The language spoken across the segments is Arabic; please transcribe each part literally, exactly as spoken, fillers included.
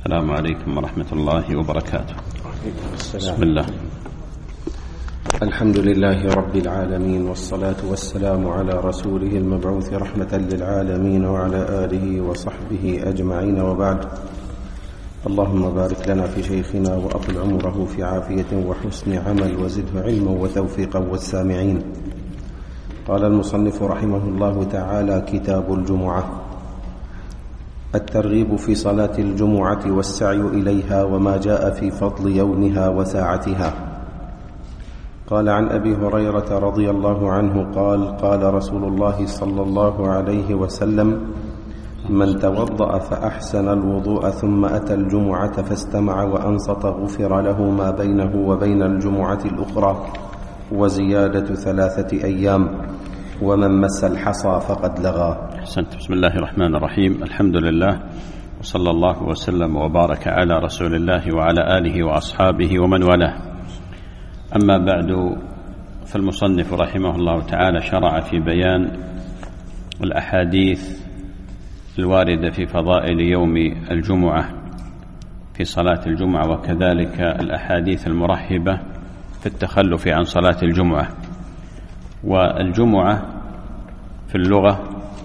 السلام عليكم ورحمة الله وبركاته. بسم الله. الحمد لله رب العالمين، والصلاة والسلام على رسوله المبعوث رحمة للعالمين وعلى آله وصحبه أجمعين، وبعد. اللهم بارك لنا في شيخنا وأطل عمره في عافية وحسن عمل، وزده علما وتوفيقا والسامعين. قال المصنف رحمه الله تعالى: كتاب الجمعة. الترغيب في صلاة الجمعة والسعي إليها، وما جاء في فضل يومها وساعتها. قال عن أبي هريرة رضي الله عنه قال: قال رسول الله صلى الله عليه وسلم: من توضأ فأحسن الوضوء ثم أتى الجمعة فاستمع وأنصت غفر له ما بينه وبين الجمعة الأخرى، وزيادة ثلاثة أيام، ومن مس الحصى فقد لغى. أحسنت. بسم الله الرحمن الرحيم. الحمد لله، وصلى الله وسلم وبارك على رسول الله وعلى آله وأصحابه ومن والاه. أما بعد، فالمصنف رحمه الله تعالى شرع في بيان الأحاديث الواردة في فضائل يوم الجمعة في صلاة الجمعة، وكذلك الأحاديث المرحبة في التخلف عن صلاة الجمعة. والجمعة في اللغة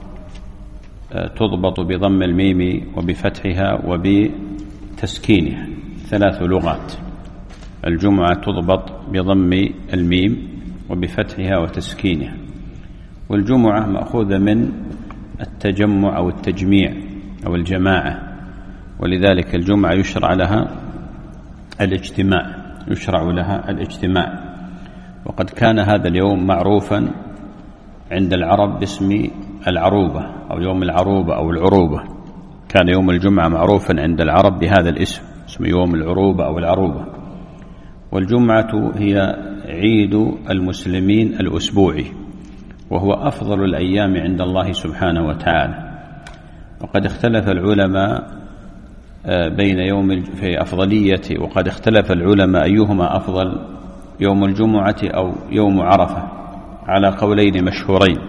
تضبط بضم الميم وبفتحها وبتسكينها، ثلاث لغات. الجمعة تضبط بضم الميم وبفتحها وتسكينها. والجمعة مأخوذة من التجمع أو التجميع أو الجماعة، ولذلك الجمعة يشرع لها الاجتماع يشرع لها الاجتماع وقد كان هذا اليوم معروفا عند العرب باسم العروبة أو يوم العروبة أو العروبة. كان يوم الجمعة معروفا عند العرب بهذا الاسم، اسم يوم العروبة أو العروبة. والجمعة هي عيد المسلمين الأسبوعي، وهو أفضل الأيام عند الله سبحانه وتعالى. وقد اختلف العلماء بين يوم في أفضلية وقد اختلف العلماء أيهما أفضل، يوم الجمعة أو يوم عرفة، على قولين مشهورين،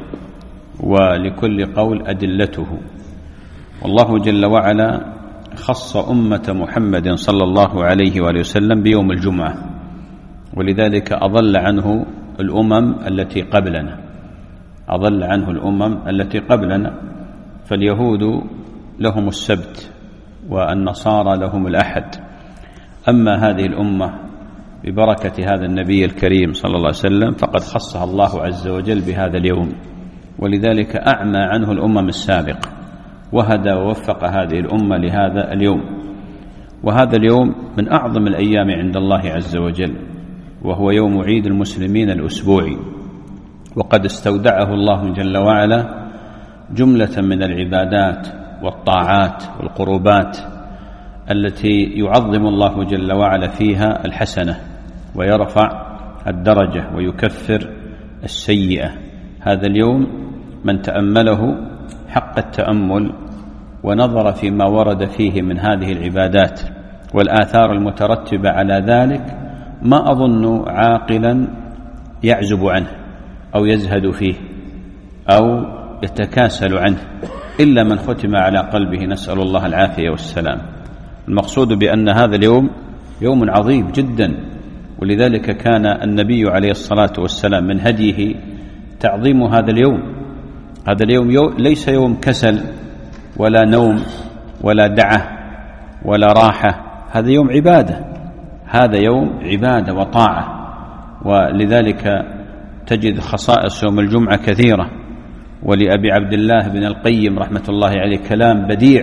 ولكل قول أدلته. والله جل وعلا خص أمة محمد صلى الله عليه وآله وسلم بيوم الجمعة، ولذلك أضل عنه الأمم التي قبلنا أضل عنه الأمم التي قبلنا فاليهود لهم السبت والنصارى لهم الأحد. أما هذه الأمة ببركة هذا النبي الكريم صلى الله عليه وسلم فقد خصها الله عز وجل بهذا اليوم، ولذلك أعمى عنه الأمم السابقة، وهدى ووفق هذه الأمة لهذا اليوم. وهذا اليوم من أعظم الأيام عند الله عز وجل، وهو يوم عيد المسلمين الأسبوعي، وقد استودعه الله جل وعلا جملة من العبادات والطاعات والقربات التي يعظم الله جل وعلا فيها الحسنة ويرفع الدرجة ويكفر السيئة. هذا اليوم من تأمله حق التأمل ونظر فيما ورد فيه من هذه العبادات والآثار المترتبة على ذلك، ما أظن عاقلا يعزب عنه أو يزهد فيه أو يتكاسل عنه إلا من ختم على قلبه، نسأل الله العافية والسلام. المقصود بأن هذا اليوم يوم عظيم جدا، ولذلك كان النبي عليه الصلاة والسلام من هديه تعظيم هذا اليوم. هذا اليوم يوم ليس يوم كسل ولا نوم ولا دعة ولا راحة، هذا يوم عبادة، هذا يوم عبادة وطاعة. ولذلك تجد خصائص يوم الجمعة كثيرة. ولأبي عبد الله بن القيم رحمة الله عليه كلام بديع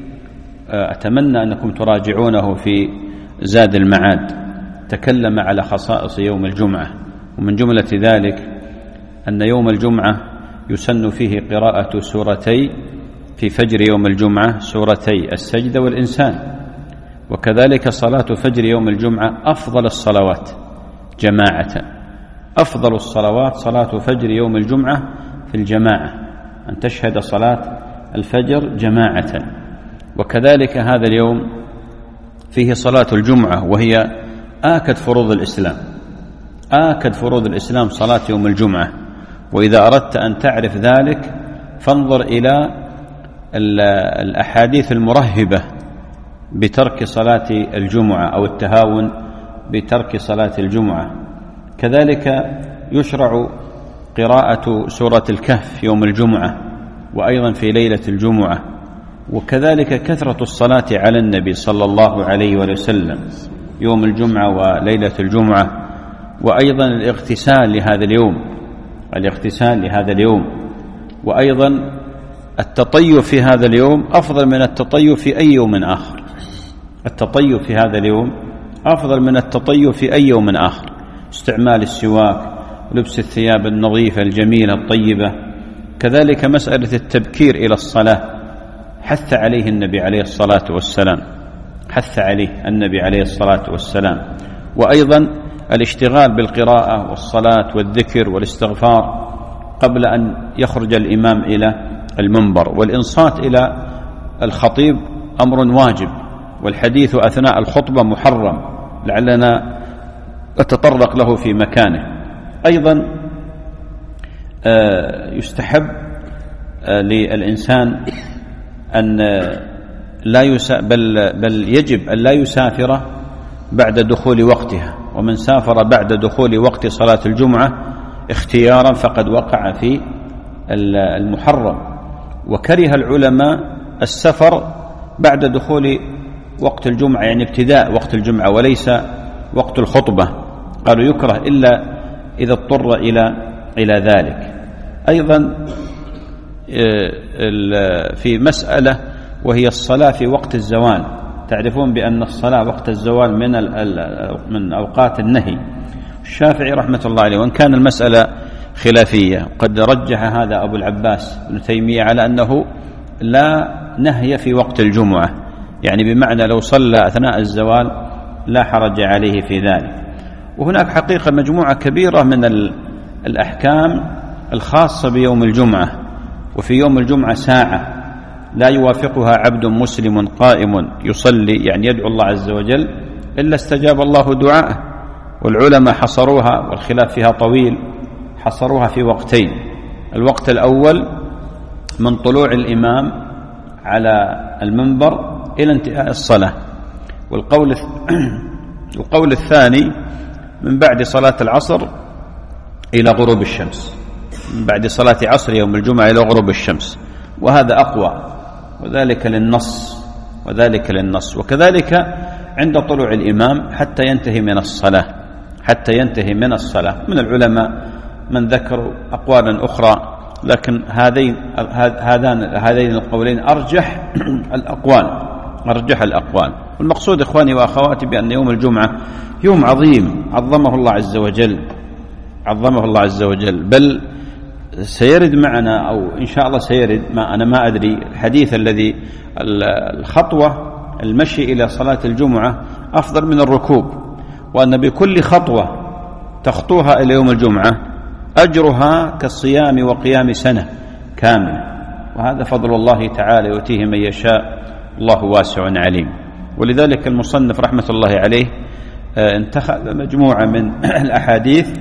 أتمنى أنكم تراجعونه في زاد المعاد، تكلم على خصائص يوم الجمعة، ومن جملة ذلك أن يوم الجمعة يسن فيه قراءة سورتي في فجر يوم الجمعة، سورتي السجدة والإنسان. وكذلك صلاة فجر يوم الجمعة أفضل الصلوات جماعة، أفضل الصلوات صلاة فجر يوم الجمعة في الجماعة، أن تشهد صلاة الفجر جماعة. وكذلك هذا اليوم فيه صلاة الجمعة، وهي آكد فروض الإسلام آكد فروض الإسلام صلاة يوم الجمعة. وإذا أردت أن تعرف ذلك فانظر إلى الأحاديث المرهبة بترك صلاة الجمعة أو التهاون بترك صلاة الجمعة. كذلك يشرع قراءة سورة الكهف يوم الجمعة وأيضا في ليلة الجمعة، وكذلك كثرة الصلاة على النبي صلى الله عليه وسلم يوم الجمعة وليلة الجمعة، وأيضا الاغتسال لهذا اليوم الاغتسال لهذا اليوم وأيضا التطيب في هذا اليوم أفضل من التطيب في أي يوم آخر. التطيب في هذا اليوم أفضل من التطيب في أي يوم آخر. استعمال السواك، لبس الثياب النظيفة الجميلة الطيبة. كذلك مسألة التبكير إلى الصلاة حث عليه النبي عليه الصلاة والسلام حث عليه النبي عليه الصلاة والسلام وأيضا الاشتغال بالقراءة والصلاة والذكر والاستغفار قبل أن يخرج الإمام إلى المنبر. والإنصات إلى الخطيب أمر واجب، والحديث أثناء الخطبة محرم، لعلنا نتطرق له في مكانه. أيضا يستحب للإنسان أن لا يسا بل, بل يجب أن لا يسافر بعد دخول وقتها، ومن سافر بعد دخول وقت صلاة الجمعة اختيارا فقد وقع في المحرم. وكره العلماء السفر بعد دخول وقت الجمعة، يعني ابتداء وقت الجمعة وليس وقت الخطبة، قالوا يكره إلا إذا اضطر إلى إلى ذلك. أيضا في مسألة وهي الصلاة في وقت الزوال. تعرفون بأن الصلاة وقت الزوال من من أوقات النهي. الشافعي رحمة الله عليه، وإن كان المسألة خلافية، قد رجح هذا أبو العباس ابن تيمية على أنه لا نهي في وقت الجمعة، يعني بمعنى لو صلى أثناء الزوال لا حرج عليه في ذلك. وهناك حقيقة مجموعة كبيرة من الأحكام الخاصة بيوم الجمعة. وفي يوم الجمعة ساعة لا يوافقها عبد مسلم قائم يصلي، يعني يدعو الله عز وجل، إلا استجاب الله دعاءه. والعلماء حصروها، والخلاف فيها طويل، حصروها في وقتين. الوقت الأول من طلوع الإمام على المنبر إلى انتهاء الصلاة، والقول القول الثاني من بعد صلاة العصر إلى غروب الشمس، من بعد صلاة عصر يوم الجمعة إلى غروب الشمس، وهذا أقوى، وذلك للنص وذلك للنص وكذلك عند طلوع الإمام حتى ينتهي من الصلاة حتى ينتهي من الصلاة. من العلماء من ذكروا أقوالا أخرى، لكن هذين هذان هذين القولين أرجح الأقوال أرجح الأقوال. والمقصود إخواني وأخواتي بأن يوم الجمعة يوم عظيم عظمه الله عز وجل عظمه الله عز وجل بل سيرد معنا، أو إن شاء الله سيرد، ما أنا ما أدري، الحديث الذي الخطوة المشي إلى صلاة الجمعة أفضل من الركوب، وأن بكل خطوة تخطوها إلى يوم الجمعة أجرها كالصيام وقيام سنة كاملة، وهذا فضل الله تعالى يؤتيه من يشاء، الله واسع عليم. ولذلك المصنف رحمة الله عليه انتخب مجموعة من الأحاديث،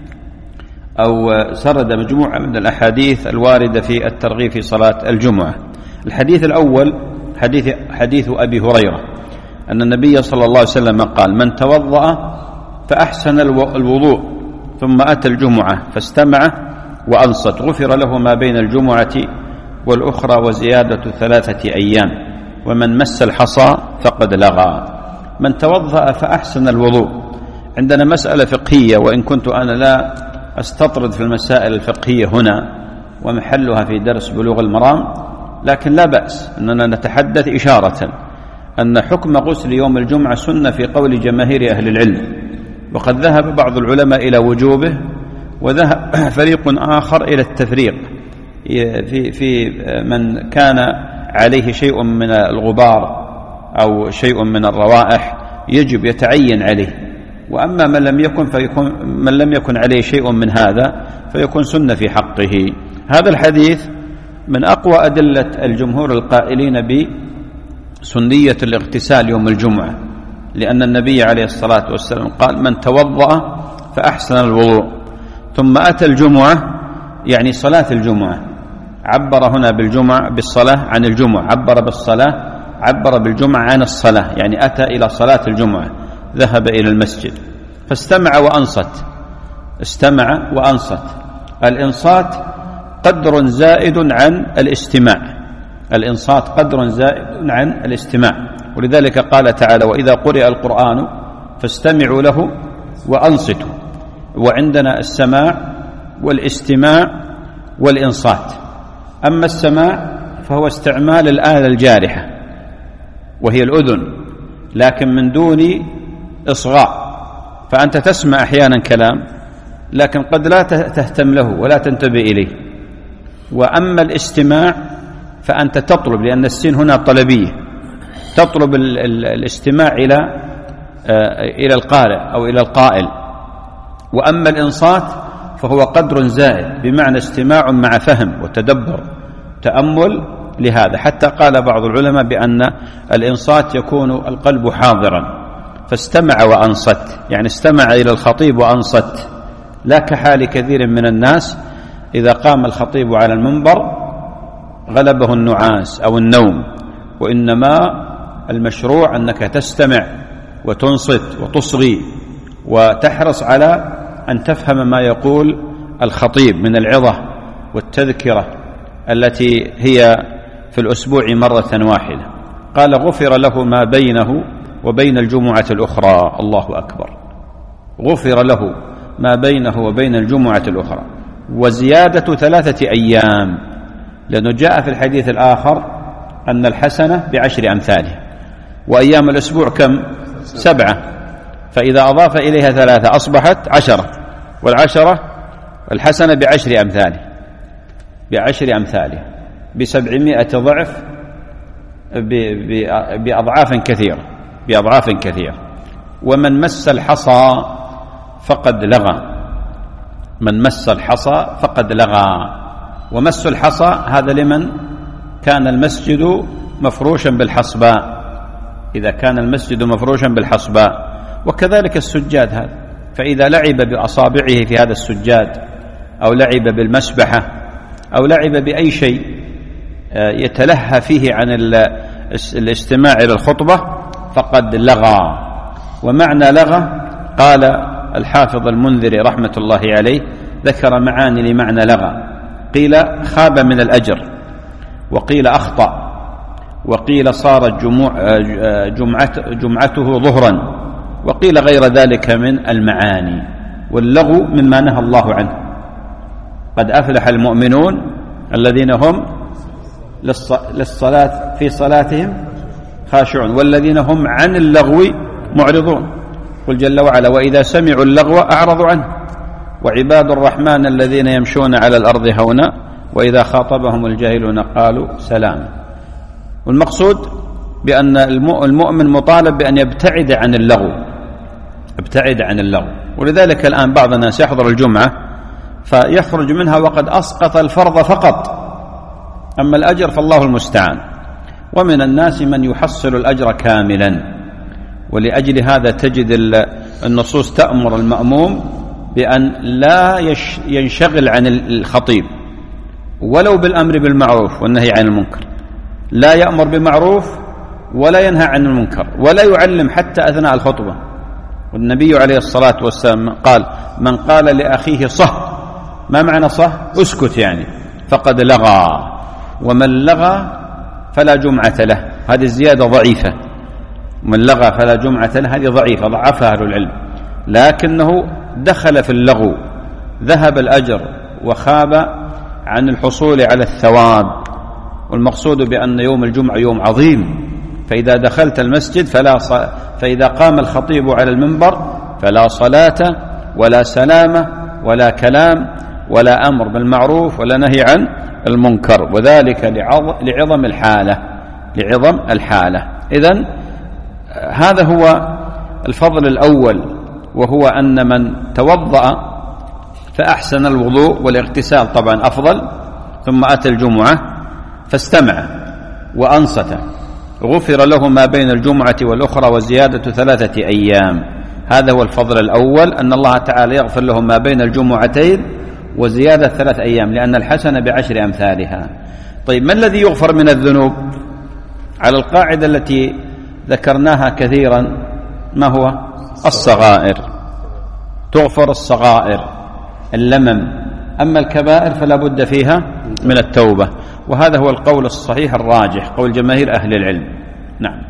أو سرد مجموعة من الأحاديث الواردة في الترغيب في صلاة الجمعة. الحديث الأول حديث, حديث أبي هريرة أن النبي صلى الله عليه وسلم قال: من توضأ فأحسن الوضوء ثم أتى الجمعة فاستمع وأنصت غفر له ما بين الجمعة والأخرى وزيادة ثلاثة أيام، ومن مس الحصى فقد لغى. من توضأ فأحسن الوضوء. عندنا مسألة فقهية، وإن كنت أنا لا أستطرد في المسائل الفقهية هنا ومحلها في درس بلوغ المرام، لكن لا بأس أننا نتحدث إشارة أن حكم غسل يوم الجمعة سنة في قول جماهير أهل العلم، وقد ذهب بعض العلماء إلى وجوبه وذهب فريق آخر إلى التفريق في, في من كان عليه شيء من الغبار أو شيء من الروائح يجب يتعين عليه، وأما من لم يكن فيكون من لم يكن عليه شيء من هذا فيكون سنة في حقه. هذا الحديث من أقوى أدلة الجمهور القائلين بسنية الاغتسال يوم الجمعة، لأن النبي عليه الصلاة والسلام قال: من توضأ فأحسن الوضوء ثم أتى الجمعة، يعني صلاة الجمعة. عبر هنا بالجمعة بالصلاة عن الجمعة، عبر بالصلاة عبر بالجمعة عن الصلاة، يعني أتى إلى صلاة الجمعة، ذهب إلى المسجد فاستمع وأنصت. استمع وأنصت. الإنصات قدر زائد عن الاستماع. الإنصات قدر زائد عن الاستماع، ولذلك قال تعالى: وإذا قرئ القرآن فاستمعوا له وأنصتوا. وعندنا السماع والاستماع والإنصات. أما السماع فهو استعمال الآلة الجارحة وهي الأذن، لكن من دون إصغاء، فأنت تسمع أحيانا كلام لكن قد لا تهتم له ولا تنتبه إليه. وأما الاستماع فأنت تطلب، لأن السين هنا طلبية، تطلب الاستماع إلى إلى القارئ أو إلى القائل. وأما الإنصات فهو قدر زائد، بمعنى استماع مع فهم وتدبر تأمل لهذا، حتى قال بعض العلماء بأن الإنصات يكون القلب حاضرا، فاستمع وأنصت، يعني استمع إلى الخطيب وأنصت، لا كحال كثير من الناس إذا قام الخطيب على المنبر غلبه النعاس أو النوم، وإنما المشروع أنك تستمع وتنصت وتصغي وتحرص على أن تفهم ما يقول الخطيب من العظة والتذكرة التي هي في الأسبوع مرة واحدة. قال: غفر له ما بينه وبين الجمعة الأخرى. الله أكبر. غفر له ما بينه وبين الجمعة الأخرى، وزيادة ثلاثة أيام، لأنه جاء في الحديث الآخر أن الحسنة بعشر أمثالها، وأيام الأسبوع كم؟ سبعة، فإذا أضاف إليها ثلاثة أصبحت عشرة، والعشرة الحسنة بعشر أمثالها بعشر أمثالها بسبعمائة ضعف، بأضعاف كثيرة بأضعاف كثيرة. ومن مس الحصى فقد لغى. من مس الحصى فقد لغى. ومس الحصى هذا لمن كان المسجد مفروشا بالحصباء، إذا كان المسجد مفروشا بالحصباء. وكذلك السجاد هذا، فإذا لعب بأصابعه في هذا السجاد أو لعب بالمسبحة أو لعب بأي شيء يتلهى فيه عن الاستماع إلى الخطبة فقد لغى. ومعنى لغى قال الحافظ المنذري رحمة الله عليه، ذكر معاني لمعنى لغى. قيل خاب من الأجر، وقيل أخطأ، وقيل صارت جموع جمعته ظهرا، وقيل غير ذلك من المعاني. واللغو مما نهى الله عنه. قد أفلح المؤمنون الذين هم للصلاة في صلاتهم خاشعون والذين هم عن اللغو معرضون. قل جل وعلا: وإذا سمعوا اللغو أعرضوا عنه وعباد الرحمن الذين يمشون على الأرض هونا وإذا خاطبهم الجاهلون قالوا سلاما. والمقصود بأن المؤمن مطالب بأن يبتعد عن اللغو، ابتعد عن اللغو. ولذلك الآن بعض الناس يحضر الجمعة فيخرج منها وقد أسقط الفرض فقط، أما الأجر فالله المستعان. ومن الناس من يحصل الأجر كاملا. ولأجل هذا تجد النصوص تأمر المأموم بأن لا ينشغل عن الخطيب ولو بالأمر بالمعروف والنهي عن المنكر، لا يأمر بمعروف ولا ينهى عن المنكر ولا يعلم حتى أثناء الخطبة. والنبي عليه الصلاة والسلام قال: من قال لأخيه صه، ما معنى صه؟ اسكت يعني، فقد لغى. ومن لغى فلا جمعة له. هذه الزيادة ضعيفة. من لغى فلا جمعة له، هذه ضعيفة، ضعفها أهل العلم، لكنه دخل في اللغو، ذهب الأجر وخاب عن الحصول على الثواب. والمقصود بأن يوم الجمعة يوم عظيم، فإذا دخلت المسجد فلا ص... فإذا قام الخطيب على المنبر فلا صلاة ولا سلامة ولا كلام ولا أمر بالمعروف ولا نهي عن المنكر، وذلك لعظ... لعظم الحالة لعظم الحالة. إذن هذا هو الفضل الأول، وهو أن من توضأ فأحسن الوضوء والاغتسال طبعا أفضل، ثم أتى الجمعة فاستمع وأنصت، غفر له ما بين الجمعة والأخرى وزيادة ثلاثة أيام. هذا هو الفضل الأول، أن الله تعالى يغفر له ما بين الجمعتين وزيادة ثلاث أيام، لأن الحسنة بعشر أمثالها. طيب، ما الذي يغفر من الذنوب؟ على القاعدة التي ذكرناها كثيرا، ما هو؟ الصغائر، تغفر الصغائر اللمم، أما الكبائر فلا بد فيها من التوبة، وهذا هو القول الصحيح الراجح، قول جماهير أهل العلم. نعم.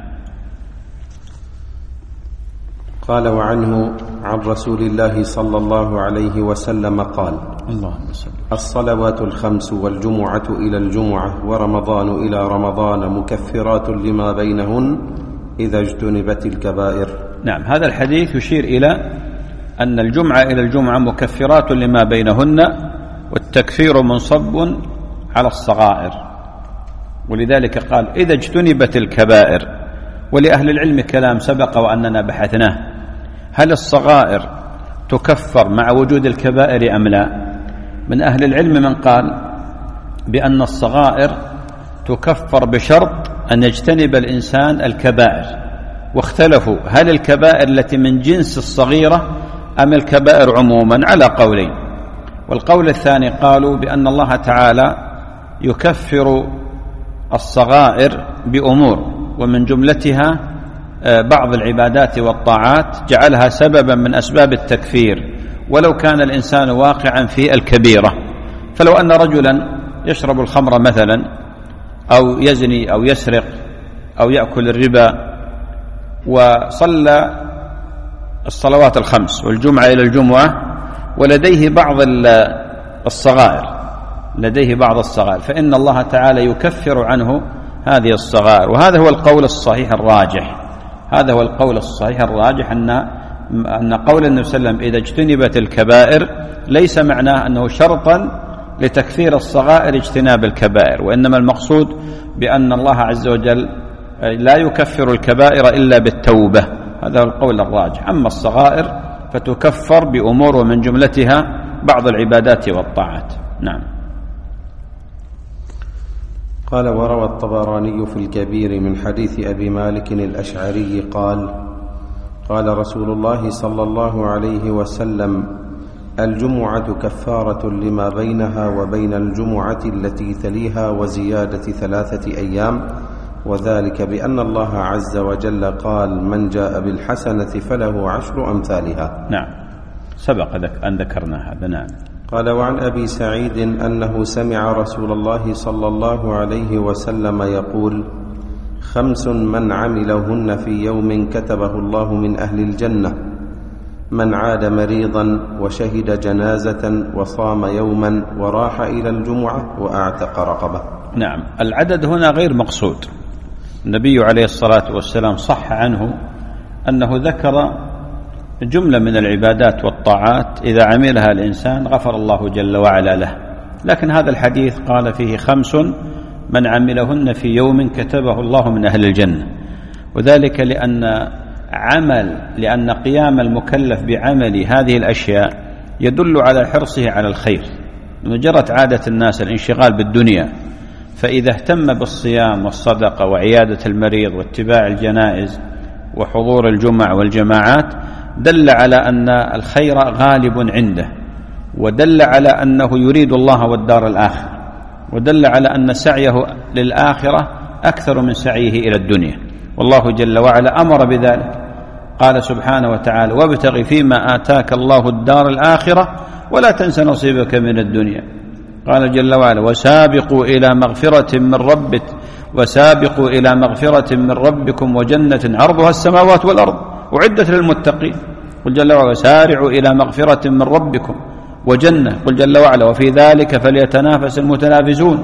قال وعنه عن رسول الله صلى الله عليه وسلم قال: اللهم صل. الصلوات الخمس والجمعة إلى الجمعة ورمضان إلى رمضان مكفرات لما بينهن إذا اجتنبت الكبائر. نعم، هذا الحديث يشير إلى أن الجمعة إلى الجمعة مكفرات لما بينهن، والتكفير منصب على الصغائر، ولذلك قال إذا اجتنبت الكبائر. ولأهل العلم كلام سبق وأننا بحثناه، هل الصغائر تكفر مع وجود الكبائر أم لا؟ من أهل العلم من قال بأن الصغائر تكفر بشرط أن يجتنب الإنسان الكبائر، واختلفوا هل الكبائر التي من جنس الصغيرة أم الكبائر عموما، على قولين. والقول الثاني قالوا بأن الله تعالى يكفر الصغائر بأمور، ومن جملتها بعض العبادات والطاعات جعلها سببا من أسباب التكفير، ولو كان الإنسان واقعا في الكبيرة. فلو أن رجلا يشرب الخمر مثلا، أو يزني أو يسرق أو يأكل الربا، وصلى الصلوات الخمس والجمعة إلى الجمعة ولديه بعض الصغائر لديه بعض الصغائر فإن الله تعالى يكفر عنه هذه الصغائر. وهذا هو القول الصحيح الراجح هذا هو القول الصحيح الراجح أن أن قول النبي صلى الله عليه وسلم إذا اجتنبت الكبائر ليس معناه أنه شرطا لتكفير الصغائر اجتناب الكبائر، وإنما المقصود بأن الله عز وجل لا يكفر الكبائر إلا بالتوبة. هذا هو القول الراجح. أما الصغائر فتكفر بأمور ومن جملتها بعض العبادات والطاعات. نعم. قال وروى الطبراني في الكبير من حديث أبي مالك الأشعري قال: قال رسول الله صلى الله عليه وسلم: الجمعة كفارة لما بينها وبين الجمعة التي تليها وزيادة ثلاثة أيام، وذلك بأن الله عز وجل قال: من جاء بالحسنة فله عشر أمثالها. نعم، سبق أن ذكرنا هذا. نعم. قال وعن أبي سعيد أنه سمع رسول الله صلى الله عليه وسلم يقول: خمس من عملهن في يوم كتبه الله من أهل الجنة: من عاد مريضا وشهد جنازة وصام يوما وراح إلى الجمعة وأعتق رقبة. نعم، العدد هنا غير مقصود. النبي عليه الصلاة والسلام صح عنه أنه ذكر جملة من العبادات والطاعات إذا عملها الإنسان غفر الله جل وعلا له، لكن هذا الحديث قال فيه خمس من عملهن في يوم كتبه الله من أهل الجنة، وذلك لأن عمل لأن قيام المكلف بعمل هذه الأشياء يدل على حرصه على الخير. جرت عادة الناس الانشغال بالدنيا، فإذا اهتم بالصيام والصدقة وعيادة المريض واتباع الجنائز وحضور الجمع والجماعات دل على أن الخير غالب عنده، ودل على أنه يريد الله والدار الآخرة، ودل على أن سعيه للآخرة أكثر من سعيه إلى الدنيا، والله جل وعلا أمر بذلك. قال سبحانه وتعالى: وابتغ فيما آتاك الله الدار الآخرة ولا تنس نصيبك من الدنيا. قال جل وعلا: وسابقوا إلى مغفرة من ربك وسابقوا إلى مغفرة من ربكم وجنة عرضها السماوات والأرض أعدت للمتقين. قل جل وعلا: سارعوا إلى مغفرة من ربكم وجنة. قل جل وعلا: وفي ذلك فليتنافس المتنافسون.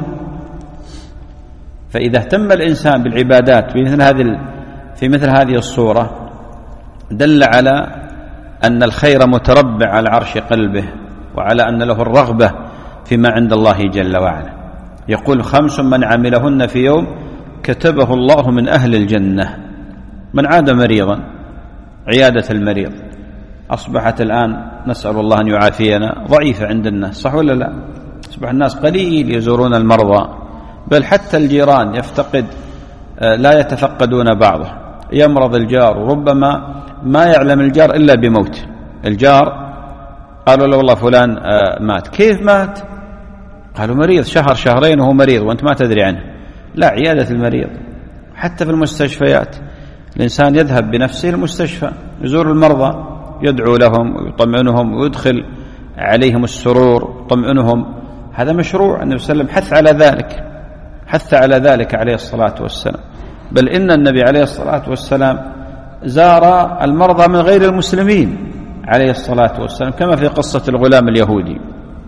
فإذا اهتم الإنسان بالعبادات في مثل هذه في مثل هذه الصورة دل على أن الخير متربع على عرش قلبه، وعلى أن له الرغبة فيما عند الله جل وعلا. يقول: خمس من عملهن في يوم كتبه الله من أهل الجنة. من عاد مريضا، عيادة المريض أصبحت الآن نسأل الله أن يعافينا ضعيفة عند الناس، صح ولا لا؟ أصبح الناس قليل يزورون المرضى، بل حتى الجيران يفتقد لا يتفقدون بعضه. يمرض الجار وربما ما يعلم الجار إلا بموته. الجار قالوا له والله فلان مات. كيف مات؟ قالوا مريض، شهر شهرين وهو مريض وأنت ما تدري عنه. لا، عيادة المريض حتى في المستشفيات الإنسان يذهب بنفسه المستشفى يزور المرضى يدعو لهم ويطمئنهم ويدخل عليهم السرور يطمئنهم. هذا مشروع. النبي صلى الله عليه وسلم حث على ذلك، حث على ذلك عليه الصلاة والسلام. بل إن النبي عليه الصلاة والسلام زار المرضى من غير المسلمين عليه الصلاة والسلام، كما في قصة الغلام اليهودي.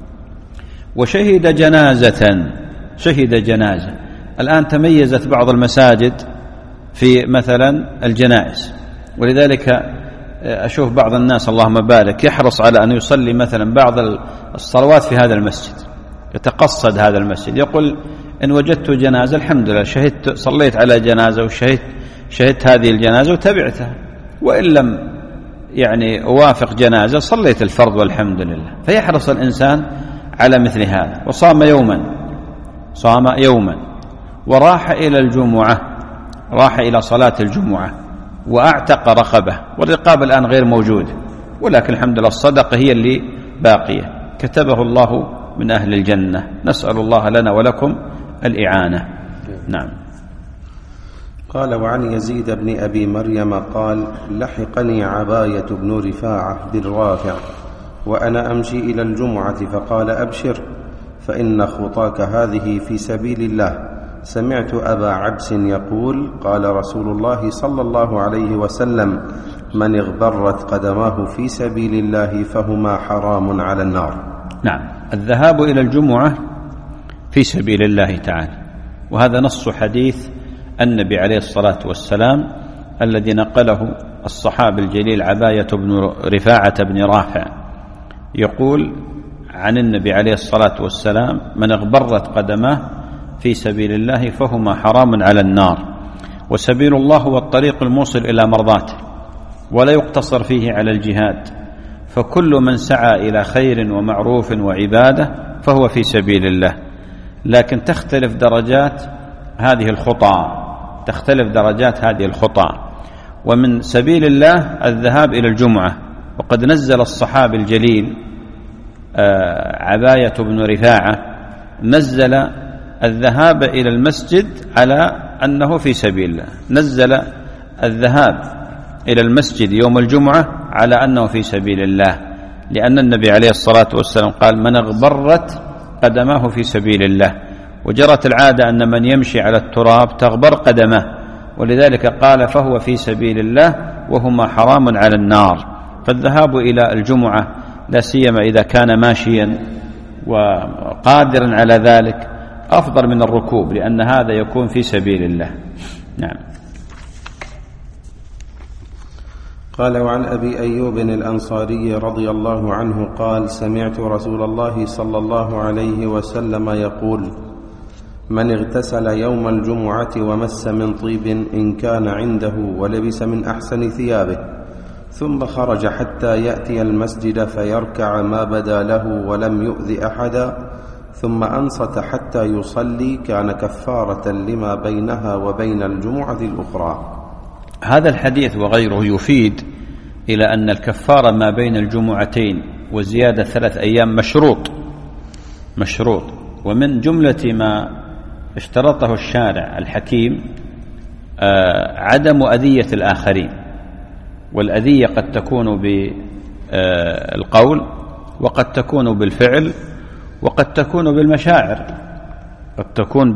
وشهد جنازة، شهد جنازة. الآن تميزت بعض المساجد في مثلا الجنائز، ولذلك أشوف بعض الناس اللهم بارك يحرص على أن يصلي مثلا بعض الصلوات في هذا المسجد، يتقصد هذا المسجد، يقول إن وجدت جنازة الحمد لله شهدت، صليت على جنازة وشهدت شهدت هذه الجنازة وتبعتها، وإن لم يعني أوافق جنازة صليت الفرض والحمد لله. فيحرص الإنسان على مثل هذا. وصام يوما، صام يوما وراح إلى الجمعة، راح إلى صلاة الجمعة وأعتق رقبة، والرقاب الآن غير موجودة، ولكن الحمد لله الصدقة هي اللي باقية، كتبه الله من أهل الجنة. نسأل الله لنا ولكم الإعانة. نعم. قال وعن يزيد بن أبي مريم قال لحقني عباية بن رفاعة بن رافع وأنا أمشي إلى الجمعة فقال أبشر فإن خطاك هذه في سبيل الله. سمعت أبا عبس يقول قال رسول الله صلى الله عليه وسلم من اغبرت قدماه في سبيل الله فهما حرام على النار. نعم. الذهاب إلى الجمعة في سبيل الله تعالى، وهذا نص حديث النبي عليه الصلاة والسلام الذي نقله الصحابي الجليل عباية بن رفاعة بن رافع، يقول عن النبي عليه الصلاة والسلام من اغبرت قدماه في سبيل الله فهما حرام على النار. وسبيل الله هو الطريق الموصل إلى مرضاته، ولا يقتصر فيه على الجهاد، فكل من سعى إلى خير ومعروف وعبادة فهو في سبيل الله. لكن تختلف درجات هذه الخطى، تختلف درجات هذه الخطى. ومن سبيل الله الذهاب إلى الجمعة، وقد نزل الصحابي الجليل عباية بن رفاعة نزل الذهاب إلى المسجد على أنه في سبيل الله، نزل الذهاب إلى المسجد يوم الجمعة على أنه في سبيل الله، لأن النبي عليه الصلاة والسلام قال من اغبرت قدماه في سبيل الله. وجرت العادة أن من يمشي على التراب تغبر قدمه، ولذلك قال فهو في سبيل الله وهما حرام على النار. فالذهاب إلى الجمعة لا سيما إذا كان ماشيا وقادرا على ذلك أفضل من الركوب، لأن هذا يكون في سبيل الله. نعم. قال وعن أبي أيوب الأنصاري رضي الله عنه قال سمعت رسول الله صلى الله عليه وسلم يقول من اغتسل يوم الجمعة ومس من طيب إن كان عنده ولبس من أحسن ثيابه ثم خرج حتى يأتي المسجد فيركع ما بدا له ولم يؤذي أحدا ثم أنصت حتى يصلي كان كفارة لما بينها وبين الجمعة الأخرى. هذا الحديث وغيره يفيد إلى أن الكفارة ما بين الجمعتين وزيادة ثلاث أيام مشروط مشروط ومن جملة ما اشترطه الشارع الحكيم عدم أذية الآخرين. والأذية قد تكون بالقول وقد تكون بالفعل وقد تكون بالمشاعر، قد تكون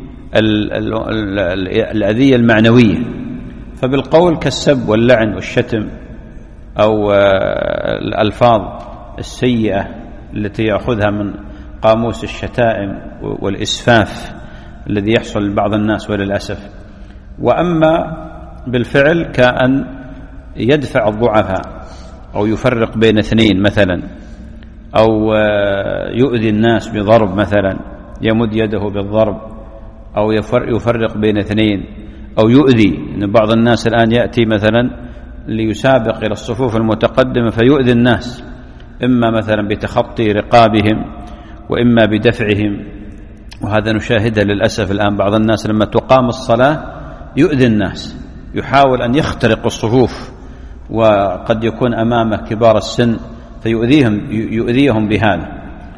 بالأذية المعنوية. فبالقول كالسب واللعن والشتم أو الألفاظ السيئة التي يأخذها من قاموس الشتائم والإسفاف الذي يحصل لبعض الناس وللأسف. وأما بالفعل كأن يدفع الضعفاء أو يفرق بين اثنين مثلا، أو يؤذي الناس بضرب مثلا، يمد يده بالضرب، أو يفرق بين اثنين، أو يؤذي. إن بعض الناس الآن يأتي مثلا ليسابق إلى الصفوف المتقدمة فيؤذي الناس، إما مثلا بتخطي رقابهم وإما بدفعهم. وهذا نشاهده للأسف الآن. بعض الناس لما تقام الصلاة يؤذي الناس، يحاول أن يخترق الصفوف، وقد يكون أمامه كبار السن فيؤذيهم يؤذيهم بهذا.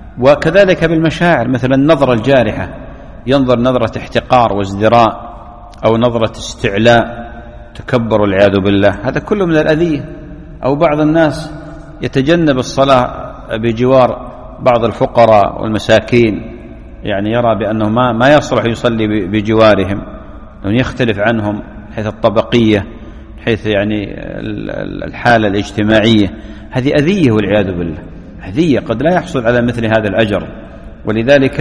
وكذلك بالمشاعر، مثلا النظرة الجارحة، ينظر نظرة احتقار وازدراء أو نظرة استعلاء تكبر والعياذ بالله، هذا كله من الأذية. أو بعض الناس يتجنب الصلاة بجوار بعض الفقراء والمساكين، يعني يرى بأنه ما ما يصلح يصلي بجوارهم، لأنه يختلف عنهم حيث الطبقية، حيث يعني الحالة الاجتماعية. هذه أذية والعياذ بالله، أذية قد لا يحصل على مثل هذا الأجر. ولذلك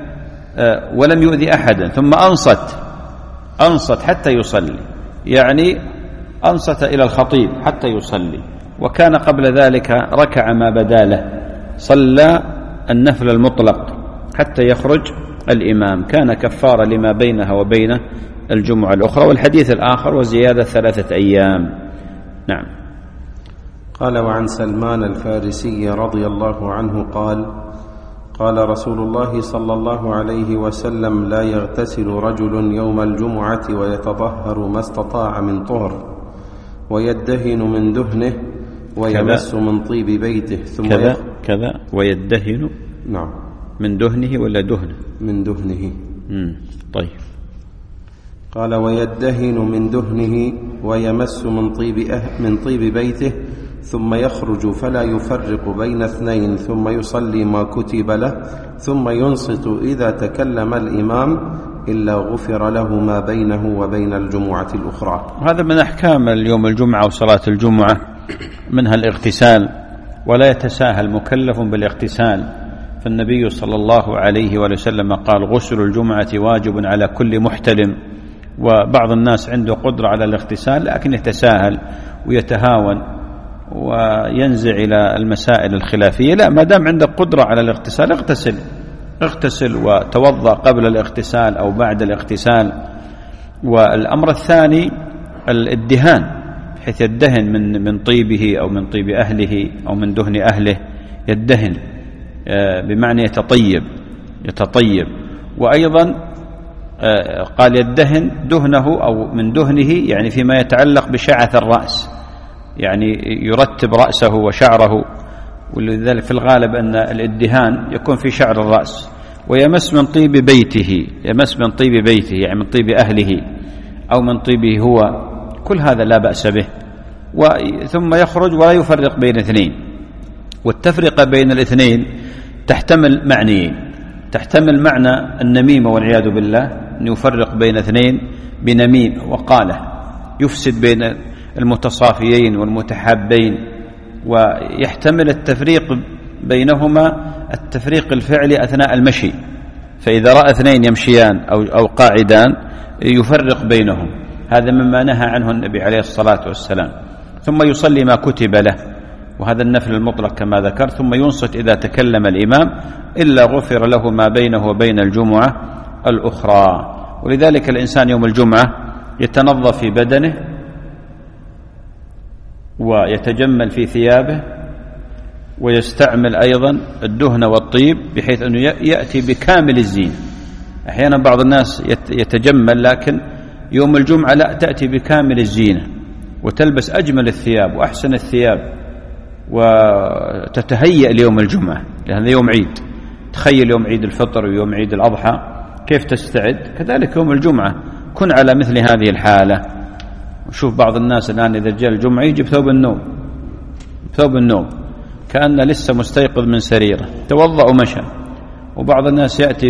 ولم يؤذي أحدا، ثم أنصت أنصت حتى يصلي، يعني أنصت إلى الخطيب حتى يصلي، وكان قبل ذلك ركع ما بدا له، صلى النفل المطلق حتى يخرج الإمام، كان كفارة لما بينها وبين الجمعة الأخرى. والحديث الآخر وزيادة ثلاثة أيام. نعم. قال: وعن سلمان الفارسي رضي الله عنه قال: قال رسول الله صلى الله عليه وسلم: لا يغتسل رجل يوم الجمعة ويتطهر ما استطاع من طهر، ويدهن من دهنه، ويمس من طيب بيته، ثم كذا كذا ويدهن. نعم. من دهنه ولا دهنه؟ من دهنه. مم. طيب. قال: ويدهن من دهنه ويمس من طيب أه من طيب بيته، ثم يخرج فلا يفرق بين اثنين، ثم يصلي ما كتب له، ثم ينصت إذا تكلم الإمام، إلا غفر له ما بينه وبين الجمعة الأخرى. هذا من أحكام اليوم الجمعة وصلاة الجمعة، منها الاغتسال، ولا يتساهل مكلف بالاغتسال، فالنبي صلى الله عليه وسلم قال: غسل الجمعة واجب على كل محتلم. وبعض الناس عنده قدرة على الاغتسال لكن يتساهل ويتهاون وينزع إلى المسائل الخلافية. لا، ما دام عندك قدرة على الاغتسال اغتسل اغتسل وتوضأ قبل الاغتسال أو بعد الاغتسال. والأمر الثاني الدهان، حيث يدهن من من طيبه أو من طيب أهله أو من دهن أهله، يدهن بمعنى يتطيب يتطيب وأيضا قال يدهن دهنه أو من دهنه، يعني فيما يتعلق بشعث الرأس، يعني يرتب رأسه وشعره، ولذلك في الغالب أن الادهان يكون في شعر الرأس. ويمس من طيب بيته، يمس من طيب بيته يعني من طيب أهله أو من طيبه هو، كل هذا لا بأس به. ثم يخرج ولا يفرق بين اثنين. والتفرقة بين الاثنين تحتمل معنيين، تحتمل معنى النميمة والعياذ بالله، أن يفرق بين اثنين بنميم وقاله يفسد بين المتصافيين والمتحابين، ويحتمل التفريق بينهما التفريق الفعلي أثناء المشي، فإذا رأى اثنين يمشيان أو, أو قاعدان يفرق بينهم، هذا مما نهى عنه النبي عليه الصلاة والسلام. ثم يصلي ما كتب له، وهذا النفل المطلق كما ذكر. ثم ينصت إذا تكلم الإمام، إلا غفر له ما بينه وبين الجمعة الأخرى. ولذلك الإنسان يوم الجمعة يتنظف في بدنه ويتجمل في ثيابه، ويستعمل أيضا الدهن والطيب بحيث أنه يأتي بكامل الزين. أحيانا بعض الناس يتجمل، لكن يوم الجمعة لا، تأتي بكامل الزينة وتلبس أجمل الثياب وأحسن الثياب وتتهيأ ليوم الجمعة، لأن يوم عيد. تخيل يوم عيد الفطر ويوم عيد الأضحى كيف تستعد، كذلك يوم الجمعة كن على مثل هذه الحالة. وشوف بعض الناس الآن إذا جاء الجمعة يجيب ثوب النوم، ثوب النوم كأنه لسه مستيقظ من سريره، توضأ ومشى. وبعض الناس يأتي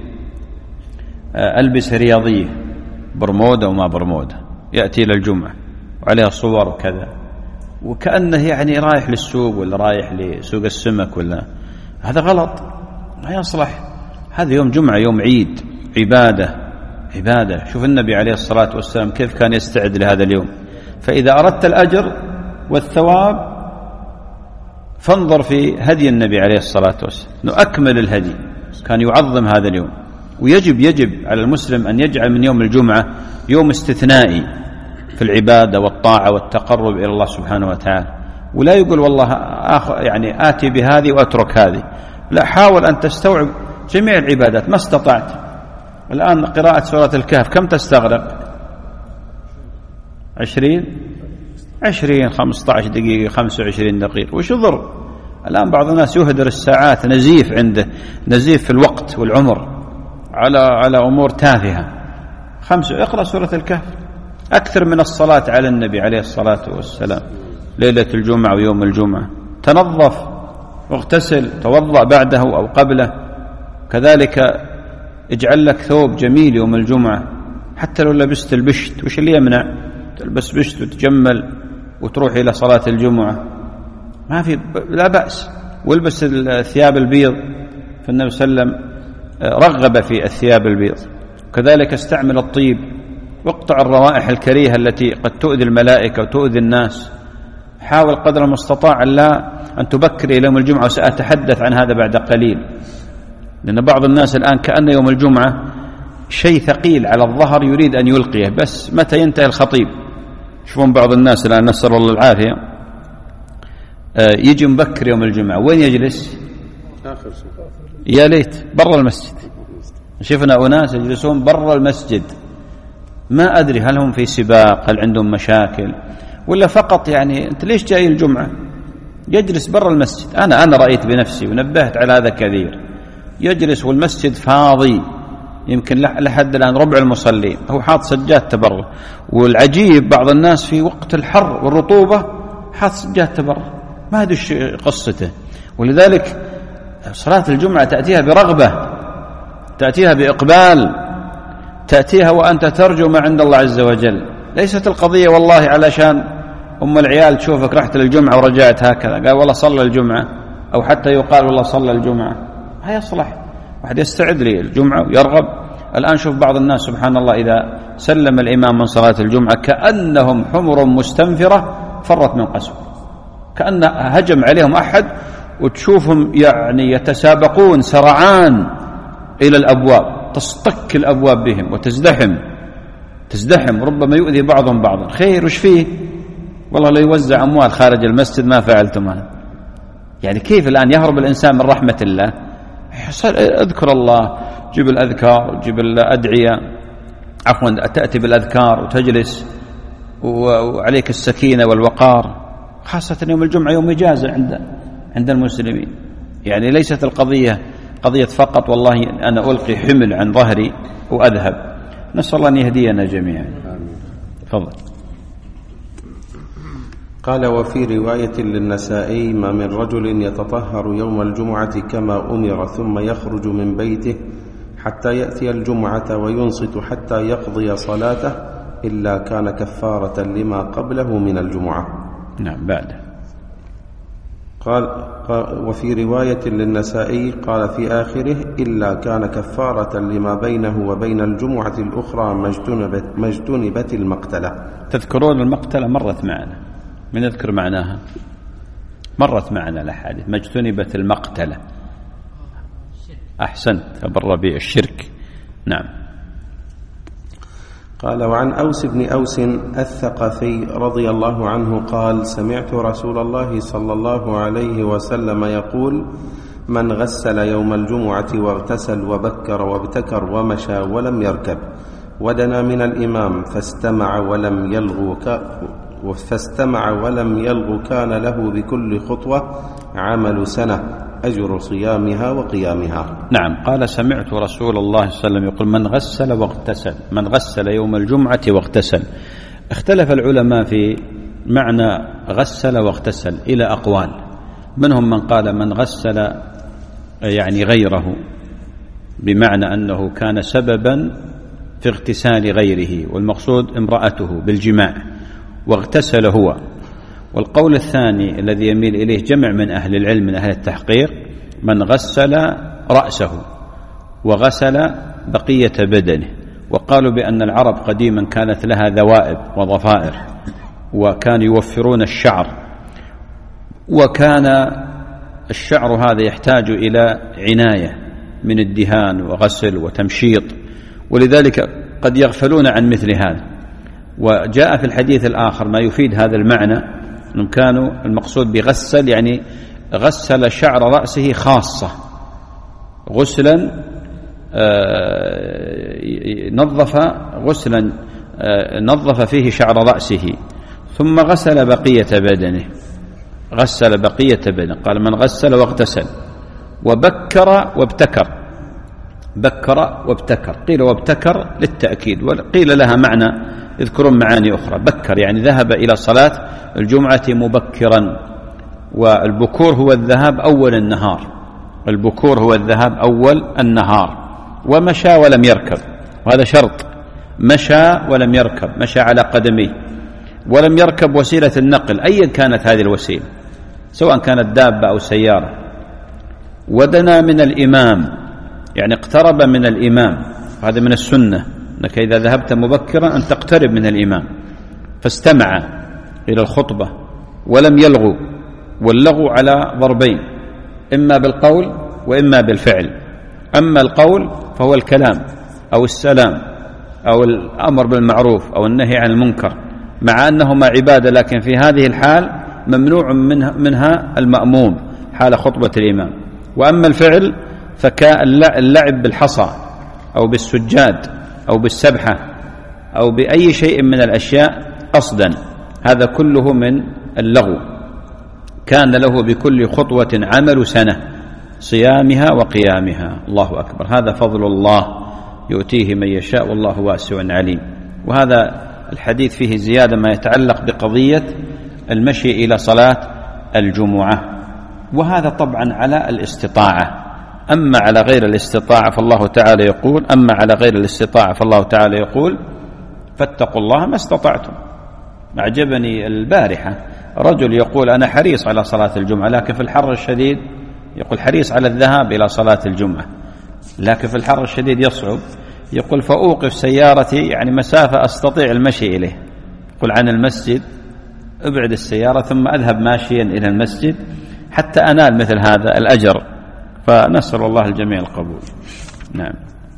بألبسة رياضية، برمودة وما برمودة، يأتي إلى الجمعة وعليها صور وكذا، وكأنه يعني رايح للسوق ولا رايح لسوق السمك ولا. هذا غلط، ما يصلح. هذا يوم جمعة، يوم عيد، عبادة عبادة. شوف النبي عليه الصلاة والسلام كيف كان يستعد لهذا اليوم. فإذا أردت الأجر والثواب فانظر في هدي النبي عليه الصلاة والسلام، نؤكمل الهدي، كان يعظم هذا اليوم. ويجب يجب على المسلم أن يجعل من يوم الجمعة يوم استثنائي في العبادة والطاعة والتقرب إلى الله سبحانه وتعالى، ولا يقول والله يعني آتي بهذه وأترك هذه، لا، حاول أن تستوعب جميع العبادات ما استطعت. الآن قراءة سورة الكهف كم تستغرق؟ عشرين عشرين خمسة عشر دقيقة، خمسة وعشرين دقيقة، وش ضر؟ الآن بعض الناس يهدر الساعات، نزيف عنده، نزيف في الوقت والعمر على على أمور تافهة. خمس، اقرأ سورة الكهف، أكثر من الصلاة على النبي عليه الصلاة والسلام ليلة الجمعة ويوم الجمعة. تنظف واغتسل، توضأ بعده أو قبله. كذلك اجعل لك ثوب جميل يوم الجمعة، حتى لو لبست البشت، وش اللي يمنع تلبس بشت وتجمل وتروح إلى صلاة الجمعة؟ ما في، لا بأس. والبس الثياب البيض، فالنبي صلى الله عليه وسلم رغب في الثياب البيض. كذلك استعمل الطيب، واقطع الروائح الكريهة التي قد تؤذي الملائكة وتؤذي الناس. حاول قدر المستطاع لا أن تبكر إلى يوم الجمعة، وسأتحدث عن هذا بعد قليل، لأن بعض الناس الآن كأن يوم الجمعة شيء ثقيل على الظهر يريد أن يلقيه، بس متى ينتهي الخطيب. شوفون بعض الناس الآن نسأل الله العافية يجي مبكر يوم الجمعة، وين يجلس؟ آخر شيء. يا ليت برا المسجد. شفنا أناس يجلسون برا المسجد، ما أدري هل هم في سباق، هل عندهم مشاكل، ولا فقط يعني أنت ليش جاي الجمعة؟ يجلس برا المسجد. أنا أنا رأيت بنفسي ونبهت على هذا كثير، يجلس والمسجد فاضي، يمكن لحد الآن ربع المصلين، هو حاط سجاد تبرع. والعجيب بعض الناس في وقت الحر والرطوبة حاط سجاد تبرع، ما أدري قصته. ولذلك صلاة الجمعة تأتيها برغبة، تأتيها بإقبال، تأتيها وأنت ترجو ما عند الله عز وجل. ليست القضية والله علشان أم العيال تشوفك رحت للجمعة ورجعت هكذا، قال والله صلى الجمعة، أو حتى يقال والله صلى الجمعة. ما يصلح، واحد يستعد لي الجمعة ويرغب. الآن شوف بعض الناس سبحان الله إذا سلم الإمام من صلاة الجمعة كأنهم حمر مستنفرة فرت من قسوة، كأن هجم عليهم أحد، وتشوفهم يعني يتسابقون سرعان إلى الأبواب، تصطك الأبواب بهم وتزدحم تزدحم ربما يؤذي بعضهم بعضا. خير وش فيه؟ والله لا يوزع أموال خارج المسجد ما فعلتم هذا. يعني كيف الآن يهرب الإنسان من رحمة الله؟ اذكر الله، جيب الأذكار، جيب الأدعية، عفوا تأتي بالأذكار وتجلس، وعليك السكينة والوقار، خاصة يوم الجمعة يوم إجازة عند عند المسلمين. يعني ليست القضية قضية فقط والله أنا ألقي حمل عن ظهري وأذهب. نسأل الله أن يهدينا جميعا. تفضل. قال: وفي رواية للنسائي: ما من رجل يتطهر يوم الجمعة كما أمر ثم يخرج من بيته حتى يأتي الجمعة وينصت حتى يقضي صلاته إلا كان كفارة لما قبله من الجمعة. نعم. بعد قال, قال وفي رواية للنسائي قال في آخره: إلا كان كفارة لما بينه وبين الجمعة الأخرى ما اجتنبت, ما اجتنبت المقتلة. تذكرون المقتلة مرت معنا، من يذكر معناها؟ مرت معنا الأحاديث ما اجتنبت المقتلة. أحسنت، أبر بي الشرك. نعم. قال: وعن أوس بن أوس الثقفي رضي الله عنه قال: سمعت رسول الله صلى الله عليه وسلم يقول: من غسل يوم الجمعة واغتسل وبكر وابتكر ومشى ولم يركب ودنا من الإمام فاستمع ولم يلغو فاستمع ولم يلغو كان له بكل خطوة عمل سنة أجر صيامها وقيامها. نعم. قال: سمعت رسول الله صلى الله عليه وسلم يقول: من غسل واغتسل، من غسل يوم الجمعة واغتسل. اختلف العلماء في معنى غسل واغتسل إلى أقوال، منهم من قال من غسل يعني غيره، بمعنى أنه كان سببا في اغتسال غيره، والمقصود امرأته بالجماع، واغتسل هو. والقول الثاني الذي يميل إليه جمع من أهل العلم من أهل التحقيق: من غسل رأسه وغسل بقية بدنه. وقالوا بأن العرب قديما كانت لها ذوائب وضفائر، وكانوا يوفرون الشعر، وكان الشعر هذا يحتاج إلى عناية من الدهان وغسل وتمشيط، ولذلك قد يغفلون عن مثل هذا. وجاء في الحديث الآخر ما يفيد هذا المعنى، أنهم كانوا المقصود بغسل يعني غسل شعر رأسه خاصة غسلا نظف غسلا نظف فيه شعر رأسه، ثم غسل بقية بدنه، غسل بقية بدنه. قال: من غسل واغتسل وبكر وابتكر. بكر وابتكر، قيل وابتكر للتأكيد، وقيل لها معنى يذكرون معاني أخرى. بكر يعني ذهب إلى صلاة الجمعة مبكرا، والبكور هو الذهاب أول النهار، البكور هو الذهاب أول النهار. ومشى ولم يركب، وهذا شرط، مشى ولم يركب، مشى على قدميه ولم يركب وسيلة النقل أيا كانت هذه الوسيلة، سواء كانت دابة أو سيارة. ودنا من الإمام يعني اقترب من الإمام، هذا من السنة أنك إذا ذهبت مبكرا أن تقترب من الإمام، فاستمع إلى الخطبة ولم يلغو. واللغو على ضربين، إما بالقول وإما بالفعل. أما القول فهو الكلام أو السلام أو الأمر بالمعروف أو النهي عن المنكر، مع أنهما عبادة، لكن في هذه الحال ممنوع منها المأموم حال خطبة الإمام. وأما الفعل فكاللعب بالحصى أو بالسجاد أو بالسبحة أو بأي شيء من الأشياء قصدا، هذا كله من اللغو. كان له بكل خطوة عمل سنة صيامها وقيامها. الله أكبر. هذا فضل الله يؤتيه من يشاء والله واسع عليم. وهذا الحديث فيه زيادة ما يتعلق بقضية المشي إلى صلاة الجمعة، وهذا طبعا على الاستطاعة. أما على غير الاستطاعة فالله تعالى يقول أما على غير الاستطاعة فالله تعالى يقول فاتقوا الله ما استطعتم. أعجبني البارحة رجل يقول أنا حريص على صلاة الجمعة، لكن في الحر الشديد يقول حريص على الذهاب إلى صلاة الجمعة، لكن في الحر الشديد يصعب. يقول فأوقف سيارتي يعني مسافة أستطيع المشي إليه، يقول عن المسجد أبعد السيارة ثم أذهب ماشيا إلى المسجد حتى أنال مثل هذا الأجر. فنسأل الله الجميع القبول. نعم.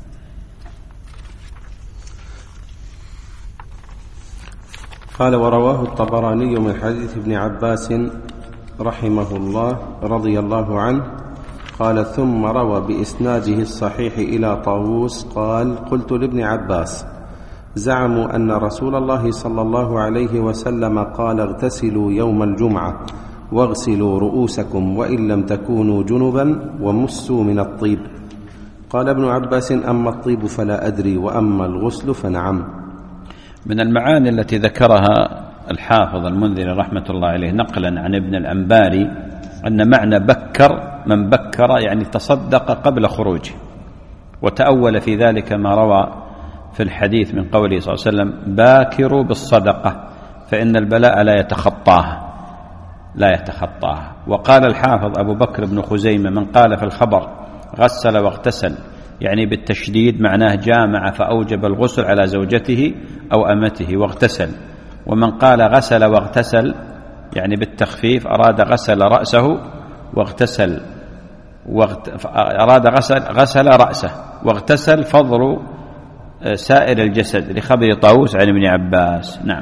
قال ورواه الطبراني من حديث ابن عباس رحمه الله رضي الله عنه قال ثم روى بإسناده الصحيح إلى طاووس قال قلت لابن عباس زعموا أن رسول الله صلى الله عليه وسلم قال اغتسلوا يوم الجمعة واغسلوا رؤوسكم وإن لم تكونوا جنبا ومسوا من الطيب. قال ابن عباس أما الطيب فلا أدري وأما الغسل فنعم. من المعاني التي ذكرها الحافظ المنذري رحمة الله عليه نقلا عن ابن الأنباري أن معنى بكر من بكر يعني تصدق قبل خروجه، وتأول في ذلك ما روى في الحديث من قوله صلى الله عليه وسلم باكروا بالصدقة فإن البلاء لا يتخطاها لا يتخطاها. وقال الحافظ أبو بكر بن خزيمة من قال في الخبر غسل واغتسل يعني بالتشديد معناه جامع فأوجب الغسل على زوجته أو أمته واغتسل، ومن قال غسل واغتسل يعني بالتخفيف أراد غسل رأسه واغتسل واغت... أراد غسل, غسل رأسه واغتسل فضل سائر الجسد لخبر طاووس عن ابن عباس. نعم.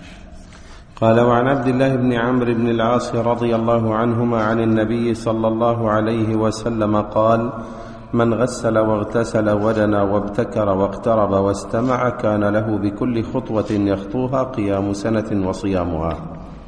قال وعن عبد الله بن عمرو بن العاص رضي الله عنهما عن النبي صلى الله عليه وسلم قال من غسل واغتسل ودنا وابتكر واقترب واستمع كان له بكل خطوة يخطوها قيام سنة وصيامها.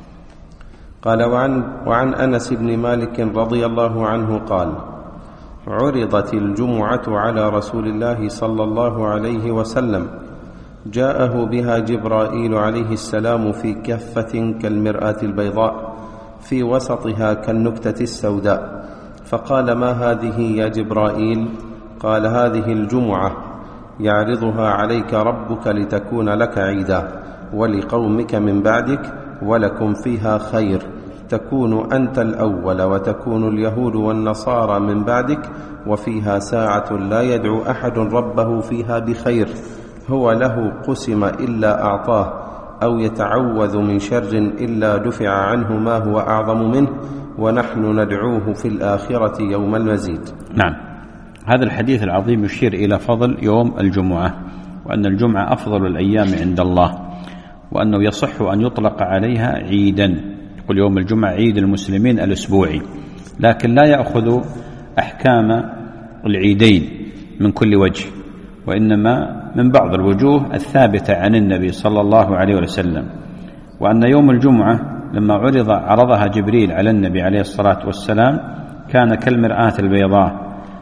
قال وعن, وعن أنس بن مالك رضي الله عنه قال عرضت الجمعة على رسول الله صلى الله عليه وسلم جاءه بها جبرائيل عليه السلام في كفة كالمرآة البيضاء في وسطها كالنكتة السوداء، فقال ما هذه يا جبرائيل؟ قال هذه الجمعة يعرضها عليك ربك لتكون لك عيدا ولقومك من بعدك ولكم فيها خير، تكون أنت الأول وتكون اليهود والنصارى من بعدك، وفيها ساعة لا يدعو أحد ربه فيها بخير هو له قسم إلا أعطاه أو يتعوذ من شر إلا دفع عنه ما هو أعظم منه ونحن ندعوه في الآخرة يوم المزيد. نعم. هذا الحديث العظيم يشير إلى فضل يوم الجمعة، وأن الجمعة أفضل الأيام عند الله، وأنه يصح أن يطلق عليها عيدا. يقول يوم الجمعة عيد المسلمين الأسبوعي، لكن لا يأخذ أحكام العيدين من كل وجه، وإنما من بعض الوجوه الثابتة عن النبي صلى الله عليه وسلم. وأن يوم الجمعة لما عرض عرضها جبريل على النبي عليه الصلاة والسلام كان كالمرآة البيضاء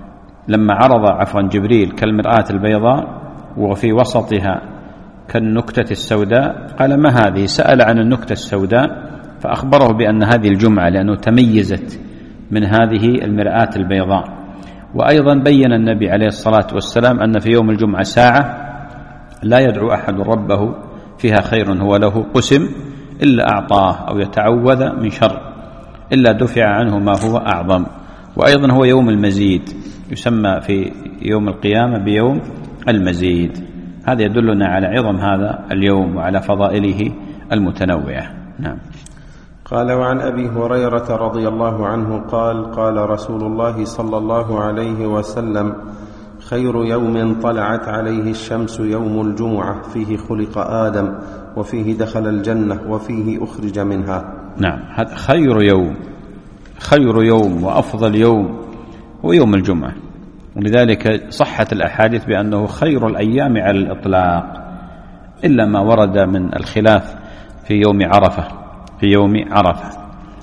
لما عرض عفوا جبريل كالمرآة البيضاء وفي وسطها كالنكتة السوداء، قال ما هذه؟ سأل عن النكتة السوداء فأخبره بأن هذه الجمعة، لأنه تميزت من هذه المرآة البيضاء. وأيضا بين النبي عليه الصلاة والسلام أن في يوم الجمعة ساعة لا يدعو أحد ربه فيها خير هو له قسم إلا أعطاه، أو يتعوذ من شر إلا دفع عنه ما هو أعظم. وأيضا هو يوم المزيد، يسمى في يوم القيامة بيوم المزيد. هذا يدلنا على عظم هذا اليوم وعلى فضائله المتنوعة. نعم. قال وعن أبي هريرة رضي الله عنه قال قال رسول الله صلى الله عليه وسلم: خير يوم طلعت عليه الشمس يوم الجمعة، فيه خلق آدم وفيه دخل الجنة وفيه أخرج منها. نعم، هذا خير يوم، خير يوم وأفضل يوم هو يوم الجمعة، ولذلك صحت الأحاديث بأنه خير الأيام على الإطلاق، إلا ما ورد من الخلاف في يوم عرفة في يوم عرفة.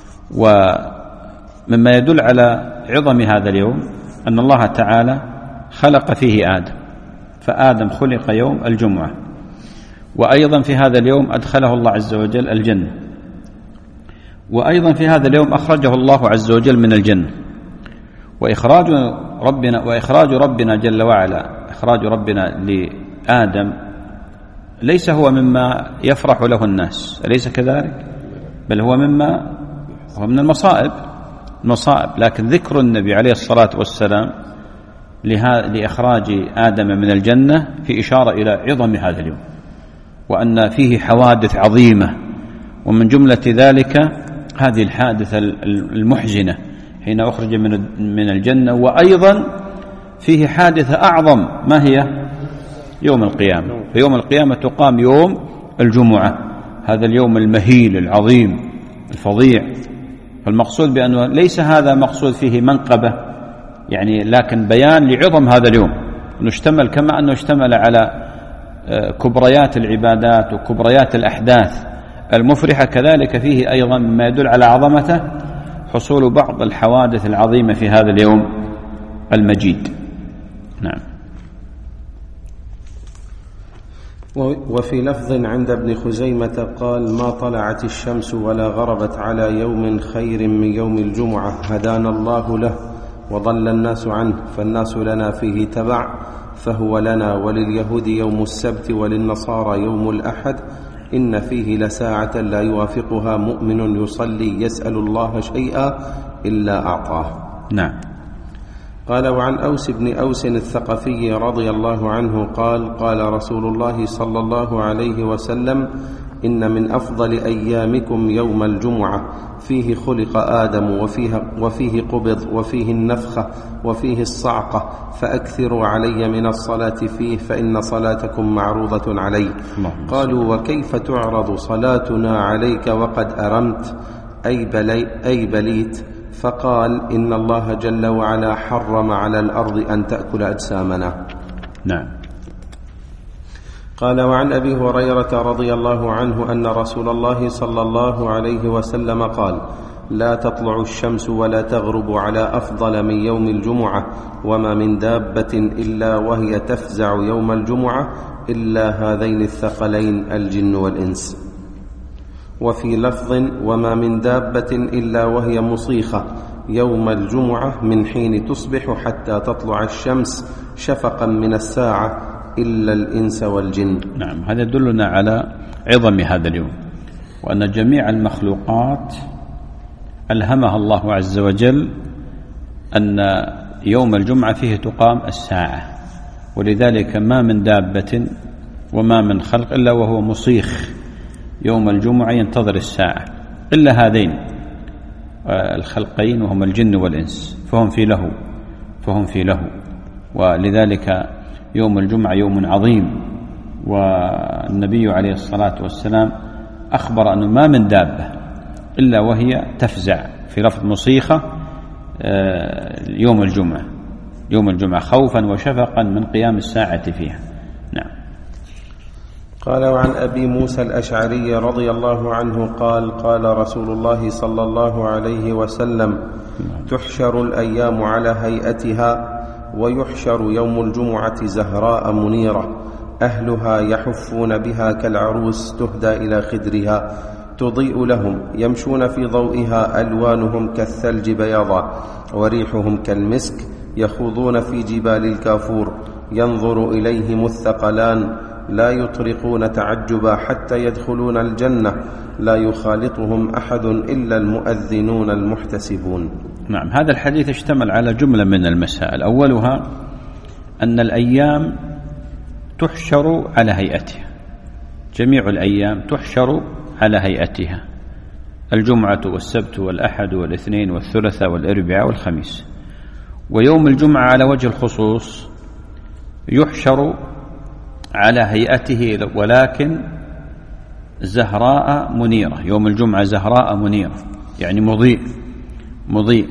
ومما يدل على عظم هذا اليوم أن الله تعالى خلق فيه آدم، فآدم خلق يوم الجمعة، وأيضا في هذا اليوم أدخله الله عز وجل الجنة، وأيضا في هذا اليوم أخرجه الله عز وجل من الجنة. وإخراج ربنا وإخراج ربنا جل وعلا إخراج ربنا لآدم ليس هو مما يفرح له الناس، أليس كذلك؟ بل هو مما هو من المصائب المصائب لكن ذكر النبي عليه الصلاة والسلام لإخراج آدم من الجنة في إشارة إلى عظم هذا اليوم، وأن فيه حوادث عظيمة، ومن جملة ذلك هذه الحادثة المحزنة حين أخرج من الجنة. وأيضا فيه حادثة أعظم، ما هي؟ يوم القيامة. في يوم القيامة تقام يوم الجمعة، هذا اليوم المهيل العظيم الفظيع. فالمقصود بأنه ليس هذا مقصود فيه منقبة يعني، لكن بيان لعظم هذا اليوم، أنه اشتمل كما أنه اشتمل على كبريات العبادات وكبريات الأحداث المفرحة، كذلك فيه أيضا مما يدل على عظمته حصول بعض الحوادث العظيمة في هذا اليوم المجيد. نعم. وفي لفظ عند ابن خزيمة قال: ما طلعت الشمس ولا غربت على يوم خير من يوم الجمعة هدانا الله له وضل الناس عنه، فالناس لنا فيه تبع، فهو لنا ولليهود يوم السبت وللنصارى يوم الأحد، إن فيه لساعة لا يوافقها مؤمن يصلي يسأل الله شيئا إلا أعطاه. نعم. قال وعن أوس بن أوس الثقفي رضي الله عنه قال قال رسول الله صلى الله عليه وسلم: إن من أفضل أيامكم يوم الجمعة، فيه خلق آدم وفيه, وفيه قبض وفيه النفخة وفيه الصعقة، فأكثروا علي من الصلاة فيه فإن صلاتكم معروضة علي. قالوا: وكيف تعرض صلاتنا عليك وقد أرمت أي, بلي أي بليت؟ فقال: إن الله جل وعلا حرم على الأرض أن تأكل أجسامنا. نعم. قال وعن أبي هريرة رضي الله عنه أن رسول الله صلى الله عليه وسلم قال: لا تطلع الشمس ولا تغرب على أفضل من يوم الجمعة، وما من دابة إلا وهي تفزع يوم الجمعة إلا هذين الثقلين الجن والإنس. وفي لفظ: وما من دابة إلا وهي مصيخة يوم الجمعة من حين تصبح حتى تطلع الشمس شفقا من الساعة إلا الإنس والجن. نعم، هذا يدلنا على عظم هذا اليوم، وأن جميع المخلوقات ألهمها الله عز وجل أن يوم الجمعة فيه تقام الساعة، ولذلك ما من دابة وما من خلق إلا وهو مصيخ يوم الجمعة ينتظر الساعة، إلا هذين الخلقين وهم الجن والإنس، فهم في له فهم في له ولذلك يوم الجمعة يوم عظيم. والنبي عليه الصلاة والسلام أخبر أنه ما من دابة إلا وهي تفزع، في لفظ مصيخة، يوم الجمعة يوم الجمعة خوفا وشفقا من قيام الساعة فيها. نعم. قال وعن أبي موسى الأشعري رضي الله عنه قال قال رسول الله صلى الله عليه وسلم: تحشر الأيام على هيئتها، ويحشر يوم الجمعة زهراء منيرة أهلها يحفون بها كالعروس تهدى إلى خدرها تضيء لهم يمشون في ضوئها ألوانهم كالثلج بياضا وريحهم كالمسك يخوضون في جبال الكافور ينظر إليهم الثقلان لا يطرقون تعجبا حتى يدخلون الجنة لا يخالطهم أحد إلا المؤذنون المحتسبون. نعم، هذا الحديث اشتمل على جملة من المسائل. أولها أن الأيام تحشر على هيئتها، جميع الأيام تحشر على هيئتها، الجمعة والسبت والأحد والاثنين والثلاثاء والأربعاء والخميس. ويوم الجمعة على وجه الخصوص يحشر على هيئته ولكن زهراء منيرة، يوم الجمعة زهراء منيرة يعني مضيء مضيء.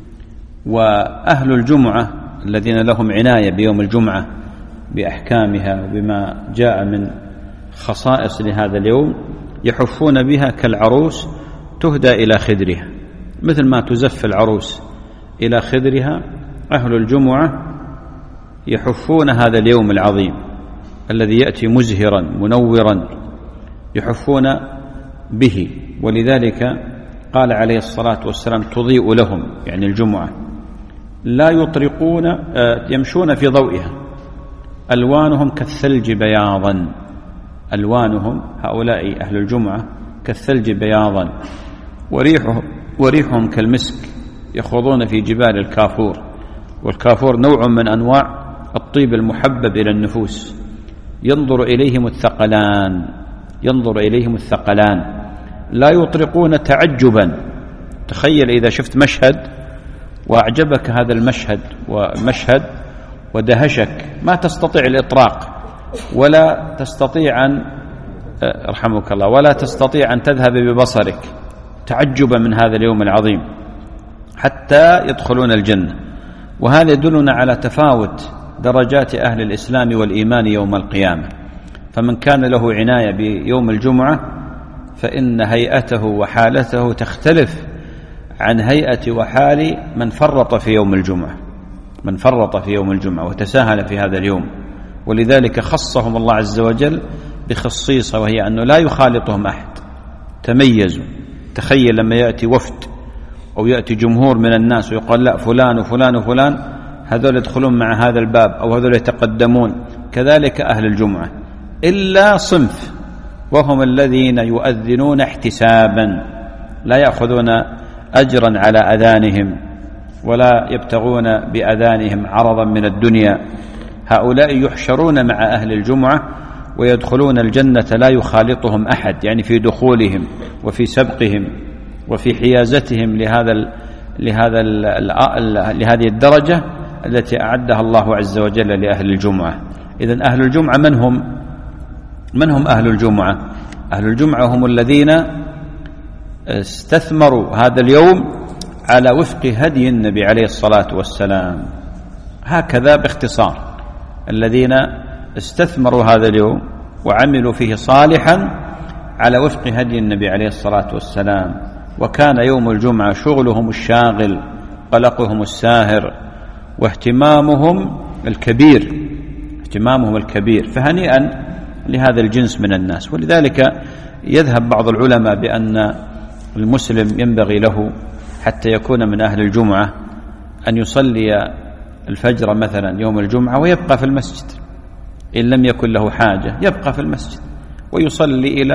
وأهل الجمعة الذين لهم عناية بيوم الجمعة بأحكامها وبما جاء من خصائص لهذا اليوم يحفون بها كالعروس تهدى إلى خدرها، مثل ما تزف العروس إلى خدرها. أهل الجمعة يحفون هذا اليوم العظيم الذي يأتي مزهرا منورا، يحفون به. ولذلك قال عليه الصلاة والسلام تضيء لهم يعني الجمعة، لا يطرقون يمشون في ضوئها ألوانهم كالثلج بياضا، ألوانهم هؤلاء أهل الجمعة كالثلج بياضا، وريحهم, وريحهم كالمسك، يخوضون في جبال الكافور، والكافور نوع من أنواع الطيب المحبب إلى النفوس، ينظر إليهم الثقلان ينظر إليهم الثقلان لا يطرقون تعجبا. تخيل إذا شفت مشهد وأعجبك هذا المشهد ومشهد ودهشك، ما تستطيع الإطراق ولا تستطيع أن رحمك الله ولا تستطيع أن تذهب ببصرك تعجبا من هذا اليوم العظيم حتى يدخلون الجنة. وهذا يدلنا على تفاوت درجات أهل الإسلام والإيمان يوم القيامة. فمن كان له عناية بيوم الجمعة فإن هيئته وحالته تختلف عن هيئة وحال من فرط في يوم الجمعة من فرط في يوم الجمعة وتساهل في هذا اليوم. ولذلك خصهم الله عز وجل بخصيصة، وهي أنه لا يخالطهم أحد، تميزوا. تخيل لما يأتي وفد أو يأتي جمهور من الناس ويقال لا فلان وفلان وفلان هذول يدخلون مع هذا الباب أو هذول يتقدمون، كذلك أهل الجمعة، إلا صنف وهم الذين يؤذنون احتسابا، لا يأخذون أجرا على أذانهم ولا يبتغون بأذانهم عرضا من الدنيا. هؤلاء يحشرون مع أهل الجمعة ويدخلون الجنة لا يخالطهم أحد، يعني في دخولهم وفي سبقهم وفي حيازتهم لهذا ال لهذا ال لهذه الدرجة التي أعدها الله عز وجل لأهل الجمعة. إذن أهل الجمعة من هم؟ من هم أهل الجمعة؟ أهل الجمعة هم الذين استثمروا هذا اليوم على وفق هدي النبي عليه الصلاة والسلام، هكذا باختصار، الذين استثمروا هذا اليوم وعملوا فيه صالحا على وفق هدي النبي عليه الصلاة والسلام. وكان يوم الجمعة شغلهم الشاغل، قلقهم الساهر، واهتمامهم الكبير اهتمامهم الكبير فهنيئا لهذا الجنس من الناس. ولذلك يذهب بعض العلماء بأن المسلم ينبغي له حتى يكون من أهل الجمعة أن يصلي الفجر مثلا يوم الجمعة ويبقى في المسجد، إن لم يكن له حاجة يبقى في المسجد ويصلي إلى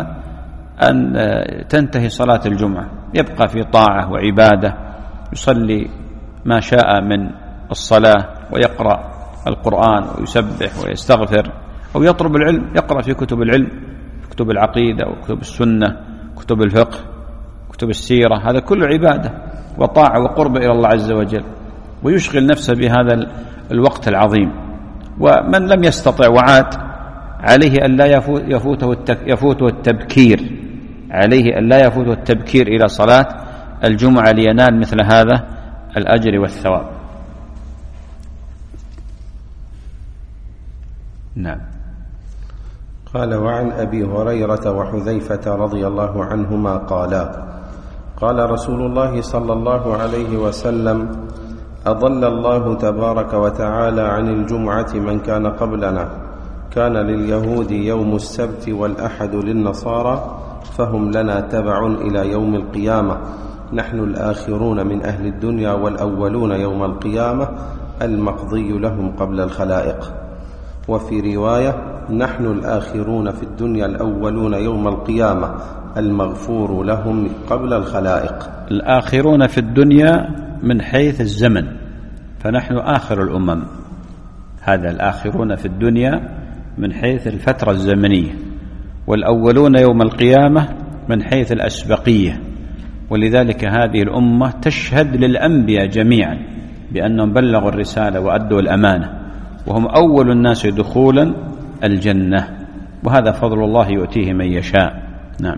أن تنتهي صلاة الجمعة، يبقى في طاعة وعبادة، يصلي ما شاء من الصلاة ويقرأ القرآن ويسبح ويستغفر أو يطلب العلم، يقرأ في كتب العلم، كتب العقيدة وكتب السنة، كتب الفقه، كتب السيرة، هذا كله عبادة وطاعة وقرب إلى الله عز وجل، ويشغل نفسه بهذا الوقت العظيم. ومن لم يستطع وعاد عليه أن لا يفوته يفوته التبكير عليه أن لا يفوته التبكير إلى صلاة الجمعة لينال مثل هذا الأجر والثواب. نعم. قال وعن أبي هريرة وحذيفة رضي الله عنهما قالا قال رسول الله صلى الله عليه وسلم أضل الله تبارك وتعالى عن الجمعة من كان قبلنا، كان لليهود يوم السبت والأحد للنصارى، فهم لنا تبع إلى يوم القيامة، نحن الآخرون من أهل الدنيا والأولون يوم القيامة، المقضي لهم قبل الخلائق. وفي رواية: نحن الآخرون في الدنيا الأولون يوم القيامة، المغفور لهم قبل الخلائق. الآخرون في الدنيا من حيث الزمن، فنحن آخر الأمم، هذا الآخرون في الدنيا من حيث الفترة الزمنية، والأولون يوم القيامة من حيث الأسبقية. ولذلك هذه الأمة تشهد للأنبياء جميعا بأنهم بلغوا الرسالة وأدوا الأمانة، وهم أول الناس دخولا الجنة، وهذا فضل الله يؤتيه من يشاء. نعم.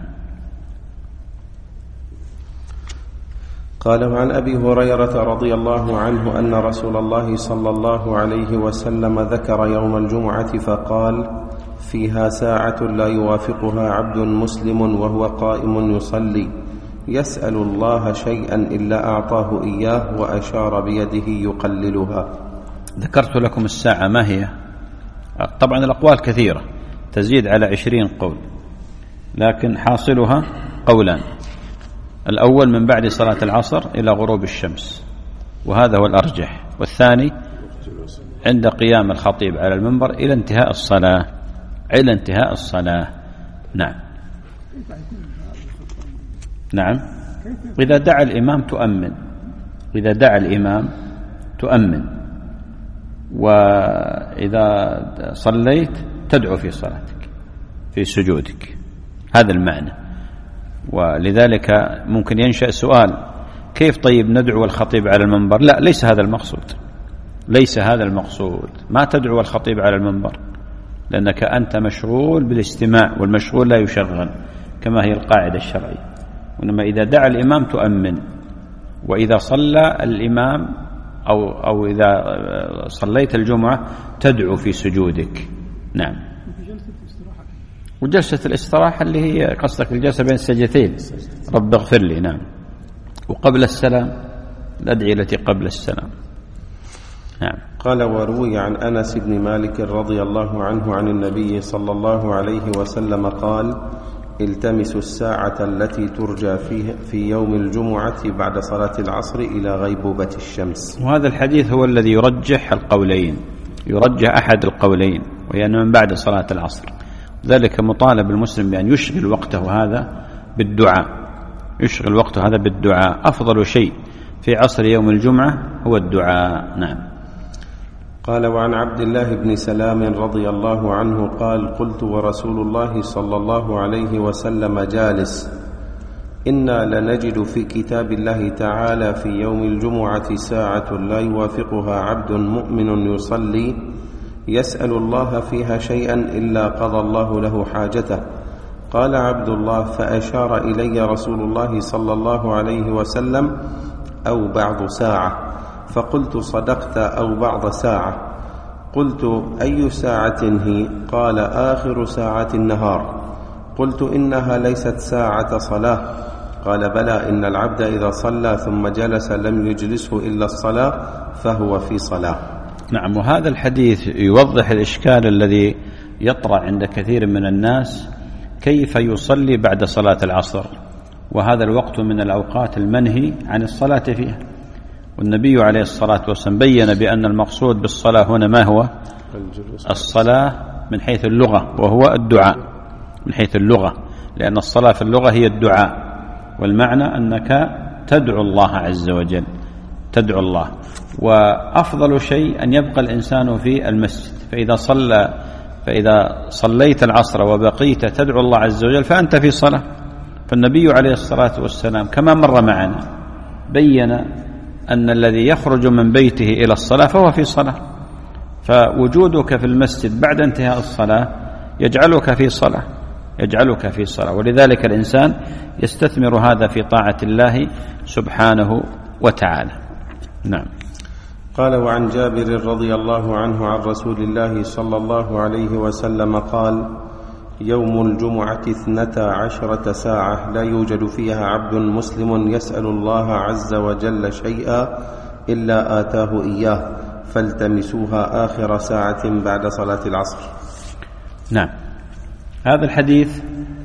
قال: وعن أبي هريرة رضي الله عنه أن رسول الله صلى الله عليه وسلم ذكر يوم الجمعة فقال: فيها ساعة لا يوافقها عبد مسلم وهو قائم يصلي يسأل الله شيئا إلا أعطاه إياه، وأشار بيده يقللها. ذكرت لكم الساعة ما هي؟ طبعا الأقوال كثيرة تزيد على عشرين قول، لكن حاصلها قولان: الأول من بعد صلاة العصر إلى غروب الشمس، وهذا هو الأرجح، والثاني عند قيام الخطيب على المنبر إلى انتهاء الصلاة، إلى انتهاء الصلاة. نعم. نعم. إذا دعا الإمام تؤمن، إذا دعا الإمام تؤمن، وإذا صليت تدعو في صلاتك في سجودك، هذا المعنى. ولذلك ممكن ينشأ سؤال: كيف طيب ندعو الخطيب على المنبر؟ لا، ليس هذا المقصود، ليس هذا المقصود. ما تدعو الخطيب على المنبر، لأنك أنت مشغول بالاستماع، والمشغول لا يشغل كما هي القاعدة الشرعية. وإنما إذا دعا الإمام تؤمن، وإذا صلى الإمام أو, أو إذا صليت الجمعة تدعو في سجودك. نعم. وجلسة الاستراحة اللي هي قصدك الجلسة بين السجدتين، رب اغفر لي. نعم. وقبل السلام الأدعية التي قبل السلام. نعم. قال: وروي عن أنس بن مالك رضي الله عنه عن النبي صلى الله عليه وسلم قال: التمسوا الساعة التي ترجى فيه في يوم الجمعة بعد صلاة العصر إلى غيبوبة الشمس. وهذا الحديث هو الذي يرجح القولين، يرجح أحد القولين، وهي من بعد صلاة العصر. ذلك مطالب المسلم بأن يشغل وقته هذا بالدعاء، يشغل وقته هذا بالدعاء. أفضل شيء في عصر يوم الجمعة هو الدعاء. نعم. قال: وعن عبد الله بن سلام رضي الله عنه قال: قلت ورسول الله صلى الله عليه وسلم جالس: إنا لنجد في كتاب الله تعالى في يوم الجمعة ساعة لا يوافقها عبد مؤمن يصلي يسأل الله فيها شيئا إلا قضى الله له حاجته. قال عبد الله: فأشار إلي رسول الله صلى الله عليه وسلم: أو بعض ساعة. فقلت: صدقت، أو بعض ساعة. قلت: أي ساعة هي؟ قال: آخر ساعة النهار. قلت: إنها ليست ساعة صلاة. قال: بلى، إن العبد إذا صلى ثم جلس لم يجلسه إلا الصلاة فهو في صلاة. نعم. وهذا الحديث يوضح الإشكال الذي يطرأ عند كثير من الناس: كيف يصلي بعد صلاة العصر، وهذا الوقت من الأوقات المنهي عن الصلاة فيها. والنبي عليه الصلاة والسلام بيّن بأن المقصود بالصلاة هنا ما هو؟ الصلاة من حيث اللغة، وهو الدعاء من حيث اللغة، لأن الصلاة في اللغة هي الدعاء، والمعنى أنك تدعو الله عز وجل، تدعو الله. وأفضل شيء أن يبقى الإنسان في المسجد، فإذا صلى فإذا صليت العصر وبقيت تدعو الله عز وجل فأنت في صلاة. فالنبي عليه الصلاة والسلام كما مر معنا بيّن أن الذي يخرج من بيته إلى الصلاة فهو في صلاة، فوجودك في المسجد بعد انتهاء الصلاة يجعلك في صلاة، يجعلك في صلاة. ولذلك الإنسان يستثمر هذا في طاعة الله سبحانه وتعالى. نعم. قال: وعن جابر رضي الله عنه عن رسول الله صلى الله عليه وسلم قال: يوم الجمعة اثنتا عشرة ساعة لا يوجد فيها عبد مسلم يسأل الله عز وجل شيئا إلا آتاه إياه فالتمسوها آخر ساعة بعد صلاة العصر. نعم، هذا الحديث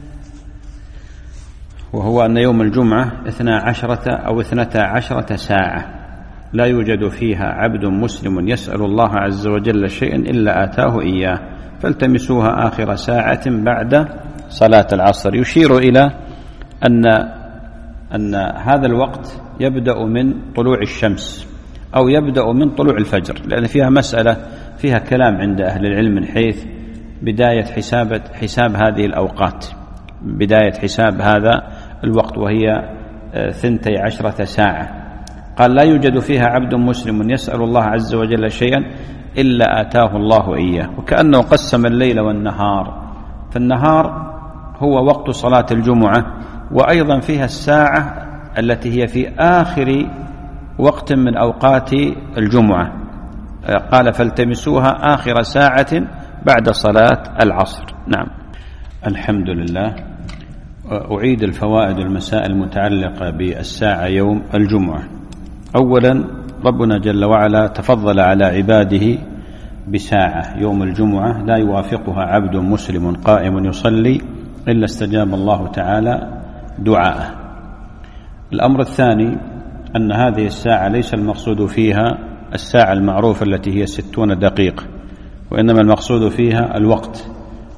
وهو أن يوم الجمعة اثنا عشرة أو اثنتا عشرة ساعة لا يوجد فيها عبد مسلم يسأل الله عز وجل شيئا إلا آتاه إياه فالتمسوها آخر ساعة بعد صلاة العصر، يشير إلى أن أن هذا الوقت يبدأ من طلوع الشمس أو يبدأ من طلوع الفجر، لأن فيها مسألة فيها كلام عند أهل العلم من حيث بداية حساب حساب هذه الأوقات، بداية حساب هذا الوقت وهي ثنتي عشرة ساعة. قال لا يوجد فيها عبد مسلم يسأل الله عز وجل شيئا إلا آتاه الله إياه، وكأنه قسم الليل والنهار، فالنهار هو وقت صلاة الجمعة، وأيضا فيها الساعة التي هي في آخر وقت من أوقات الجمعة. قال فالتمسوها آخر ساعة بعد صلاة العصر. نعم، الحمد لله. أعيد الفوائد والمسائل المتعلقة بالساعة يوم الجمعة. أولا، ربنا جل وعلا تفضل على عباده بساعة يوم الجمعة لا يوافقها عبد مسلم قائم يصلي إلا استجاب الله تعالى دعاءه. الأمر الثاني أن هذه الساعة ليس المقصود فيها الساعة المعروفة التي هي ستون دقيقة، وإنما المقصود فيها الوقت،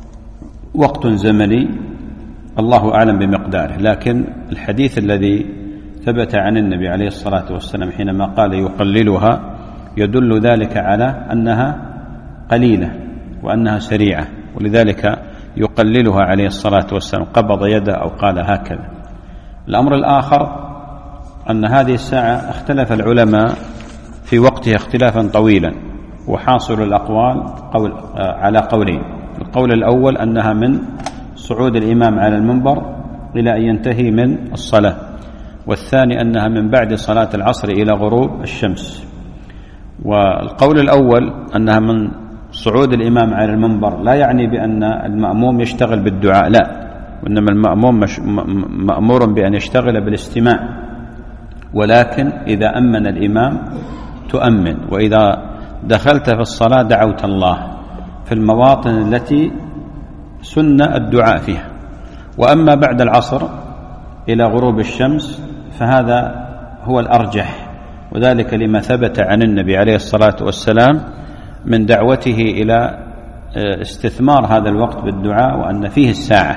وقت زمني الله أعلم بمقداره، لكن الحديث الذي ثبت عن النبي عليه الصلاة والسلام حينما قال يقللها يدل ذلك على أنها قليلة وأنها سريعة، ولذلك يقللها عليه الصلاة والسلام، قبض يده أو قال هكذا. الأمر الآخر أن هذه الساعة اختلف العلماء في وقتها اختلافا طويلا، وحاصل الأقوال قول على قولين. القول الأول أنها من صعود الإمام على المنبر إلى أن ينتهي من الصلاة، والثاني أنها من بعد صلاة العصر إلى غروب الشمس. والقول الأول أنها من صعود الإمام على المنبر لا يعني بأن المأموم يشتغل بالدعاء، لا، وإنما المأموم مأمور بأن يشتغل بالاستماع، ولكن إذا أمن الإمام تؤمن، وإذا دخلت في الصلاة دعوت الله في المواطن التي سن الدعاء فيها. وأما بعد العصر إلى غروب الشمس فهذا هو الأرجح، وذلك لما ثبت عن النبي عليه الصلاة والسلام من دعوته إلى استثمار هذا الوقت بالدعاء، وأن فيه الساعة.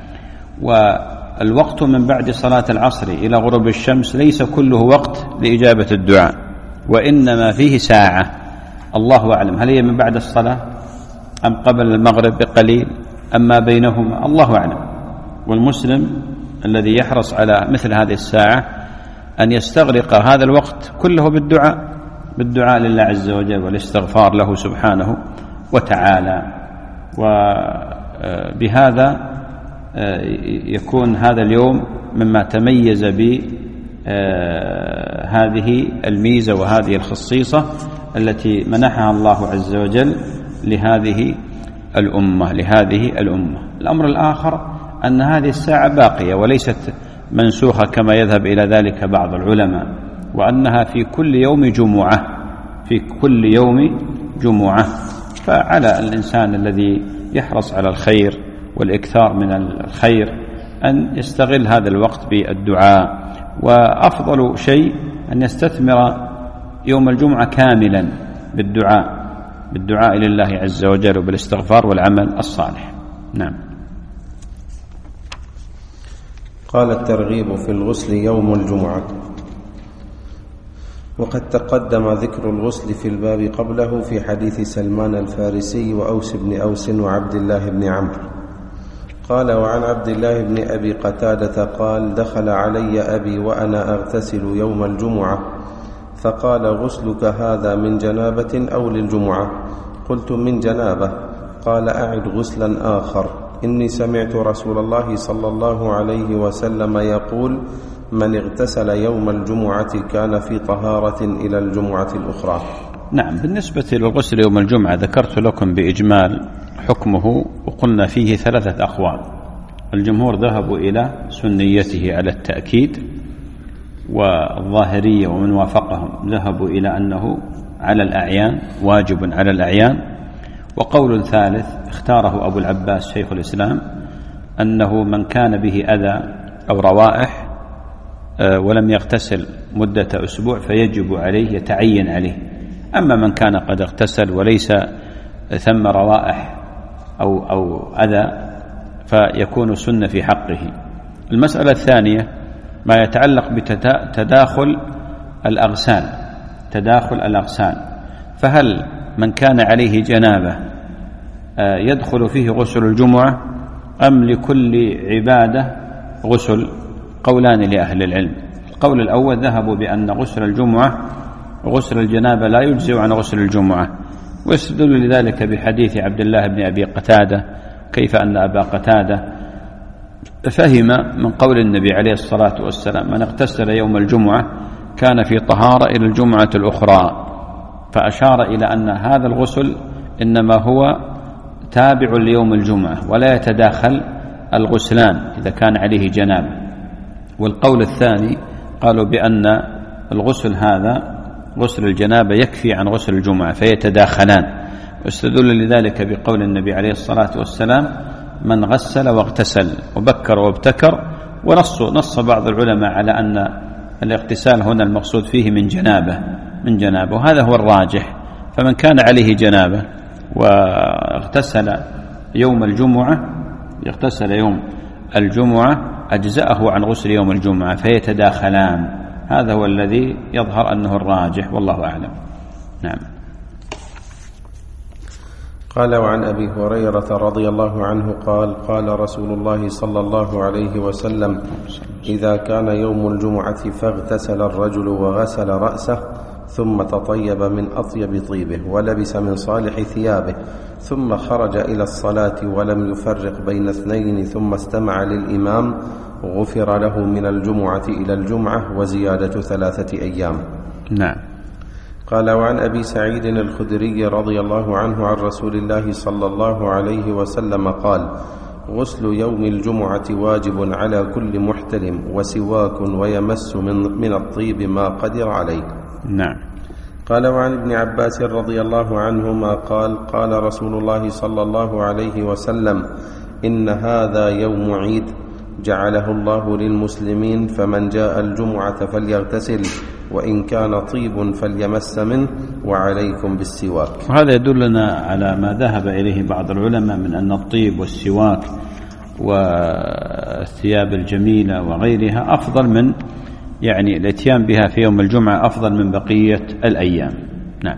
والوقت من بعد صلاة العصر إلى غروب الشمس ليس كله وقت لإجابة الدعاء، وإنما فيه ساعة، الله أعلم هل هي من بعد الصلاة أم قبل المغرب بقليل أم ما بينهما، الله أعلم. والمسلم الذي يحرص على مثل هذه الساعة أن يستغرق هذا الوقت كله بالدعاء، بالدعاء لله عز وجل والاستغفار له سبحانه وتعالى. وبهذا يكون هذا اليوم مما تميز بهذه الميزة وهذه الخصيصة التي منحها الله عز وجل لهذه الأمة لهذه الأمة. الأمر الآخر أن هذه الساعة باقية وليست منسوخة كما يذهب إلى ذلك بعض العلماء، وأنها في كل يوم جمعة، في كل يوم جمعة. فعلى الإنسان الذي يحرص على الخير والإكثار من الخير أن يستغل هذا الوقت بالدعاء، وأفضل شيء أن يستثمر يوم الجمعة كاملا بالدعاء بالدعاء لله عز وجل وبالاستغفار والعمل الصالح. نعم. قال الترغيب في الغسل يوم الجمعة. وقد تقدم ذكر الغسل في الباب قبله في حديث سلمان الفارسي وأوس بن أوس وعبد الله بن عمرو. قال وعن عبد الله بن أبي قتادة قال دخل علي أبي وأنا أغتسل يوم الجمعة فقال غسلك هذا من جنابة أو للجمعة؟ قلت من جنابة. قال أعد غسلا آخر، إني سمعت رسول الله صلى الله عليه وسلم يقول من اغتسل يوم الجمعة كان في طهارة إلى الجمعة الأخرى. نعم. بالنسبة للغسل يوم الجمعة ذكرت لكم بإجمال حكمه، وقلنا فيه ثلاثة أقوال. الجمهور ذهبوا إلى سنيته على التأكيد، والظاهرية ومن وافقهم ذهبوا إلى أنه على الأعيان، واجب على الأعيان. وقول ثالث اختاره أبو العباس شيخ الإسلام أنه من كان به أذى أو روائح ولم يغتسل مدة أسبوع فيجب عليه، يتعين عليه. أما من كان قد اغتسل وليس ثم روائح أو, أو أذى فيكون سنة في حقه. المسألة الثانية ما يتعلق بتداخل الأغسال، تداخل الأغسال، فهل من كان عليه جنابة يدخل فيه غسل الجمعة أم لكل عبادة غسل؟ قولان لأهل العلم. القول الأول ذهبوا بأن غسل الجمعة وغسل الجنابة لا يجزئ عن غسل الجمعة، ويستدل لذلك بحديث عبد الله بن أبي قتادة كيف أن أبا قتادة فهم من قول النبي عليه الصلاة والسلام من اغتسل يوم الجمعة كان في طهارة إلى الجمعة الأخرى، فأشار إلى أن هذا الغسل إنما هو تابع ليوم الجمعة ولا يتداخل الغسلان إذا كان عليه جنابة. والقول الثاني قالوا بأن الغسل هذا غسل الجنابة يكفي عن غسل الجمعة فيتداخلان، واستدل لذلك بقول النبي عليه الصلاة والسلام من غسل واغتسل وبكر وابتكر. ونص نص بعض العلماء على أن الاغتسال هنا المقصود فيه من جنابه من جنابه وهذا هو الراجح. فمن كان عليه جنابه واغتسل يوم الجمعة يغتسل يوم الجمعة أجزأه عن غسل يوم الجمعة فيتداخلان، هذا هو الذي يظهر أنه الراجح والله أعلم. نعم. قال وعن أبي هريرة رضي الله عنه قال قال رسول الله صلى الله عليه وسلم إذا كان يوم الجمعة فاغتسل الرجل وغسل رأسه ثم تطيب من أطيب طيبه ولبس من صالح ثيابه ثم خرج إلى الصلاة ولم يفرق بين اثنين ثم استمع للإمام غفر له من الجمعة إلى الجمعة وزيادة ثلاثة أيام. نعم. قال وعن أبي سعيد الخدري رضي الله عنه عن رسول الله صلى الله عليه وسلم قال غسل يوم الجمعة واجب على كل محتلم وسواك ويمس من, من الطيب ما قدر عليه. نعم. قال وعن ابن عباس رضي الله عنهما قال قال رسول الله صلى الله عليه وسلم إن هذا يوم عيد جعله الله للمسلمين فمن جاء الجمعة فليغتسل وإن كان طيب فليمس منه وعليكم بالسواك. وهذا يدلنا على ما ذهب إليه بعض العلماء من أن الطيب والسواك والثياب الجميلة وغيرها أفضل من يعني الاتيان بها في يوم الجمعة أفضل من بقية الأيام. نعم.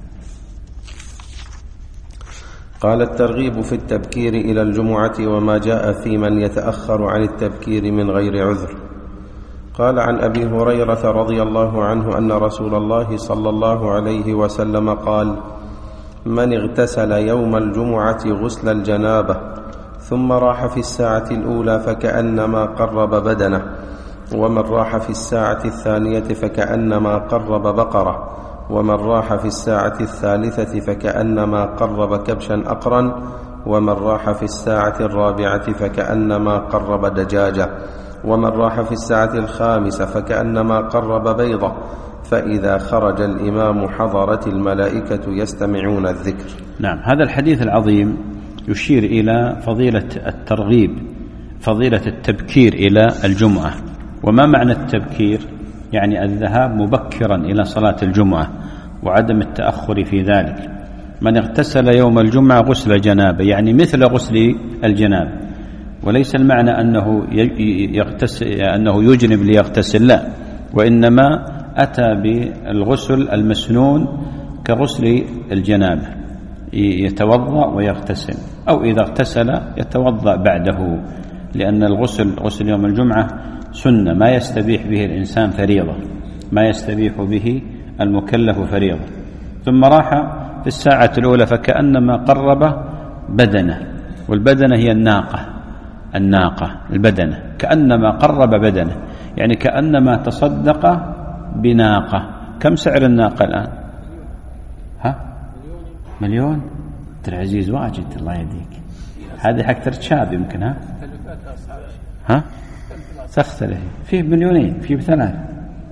قال الترغيب في التبكير إلى الجمعة وما جاء في من يتأخر عن التبكير من غير عذر. قال عن أبي هريرة رضي الله عنه أن رسول الله صلى الله عليه وسلم قال من اغتسل يوم الجمعة غسل الجنابة ثم راح في الساعة الأولى فكأنما قرب بدنه ومن راح في الساعة الثانية فكأنما قرب بقرة ومن راح في الساعة الثالثة فكأنما قرب كبشا أقرا ومن راح في الساعة الرابعة فكأنما قرب دجاجة ومن راح في الساعة الخامسة فكأنما قرب بيضة فإذا خرج الإمام حضرت الملائكة يستمعون الذكر. نعم. هذا الحديث العظيم يشير إلى فضيلة الترغيب، فضيلة التبكير إلى الجمعة. وما معنى التبكير؟ يعني الذهاب مبكرا إلى صلاة الجمعة وعدم التأخر في ذلك. من اغتسل يوم الجمعة غسل جنابة يعني مثل غسل الجنابة، وليس المعنى أنه يغتسل أنه يجنب ليغتسل، لا، وإنما أتى بالغسل المسنون كغسل الجنابة، يتوضأ ويغتسل، أو إذا اغتسل يتوضأ بعده، لأن الغسل غسل يوم الجمعة سنة ما يستبيح به الإنسان فريضة، ما يستبيح به المكلف فريضة. ثم راح في الساعة الأولى فكأنما قرب بدنه، والبدنة هي الناقة، الناقة البدنة، كأنما قرب بدنه يعني كأنما تصدق بناقة. كم سعر الناقة الآن؟ ها؟ مليون؟ عبد العزيز واجد الله يهديك، هذه حق شاب يمكن. ها؟ ها؟ تختلف، فيه مليونين، فيه بثلاث.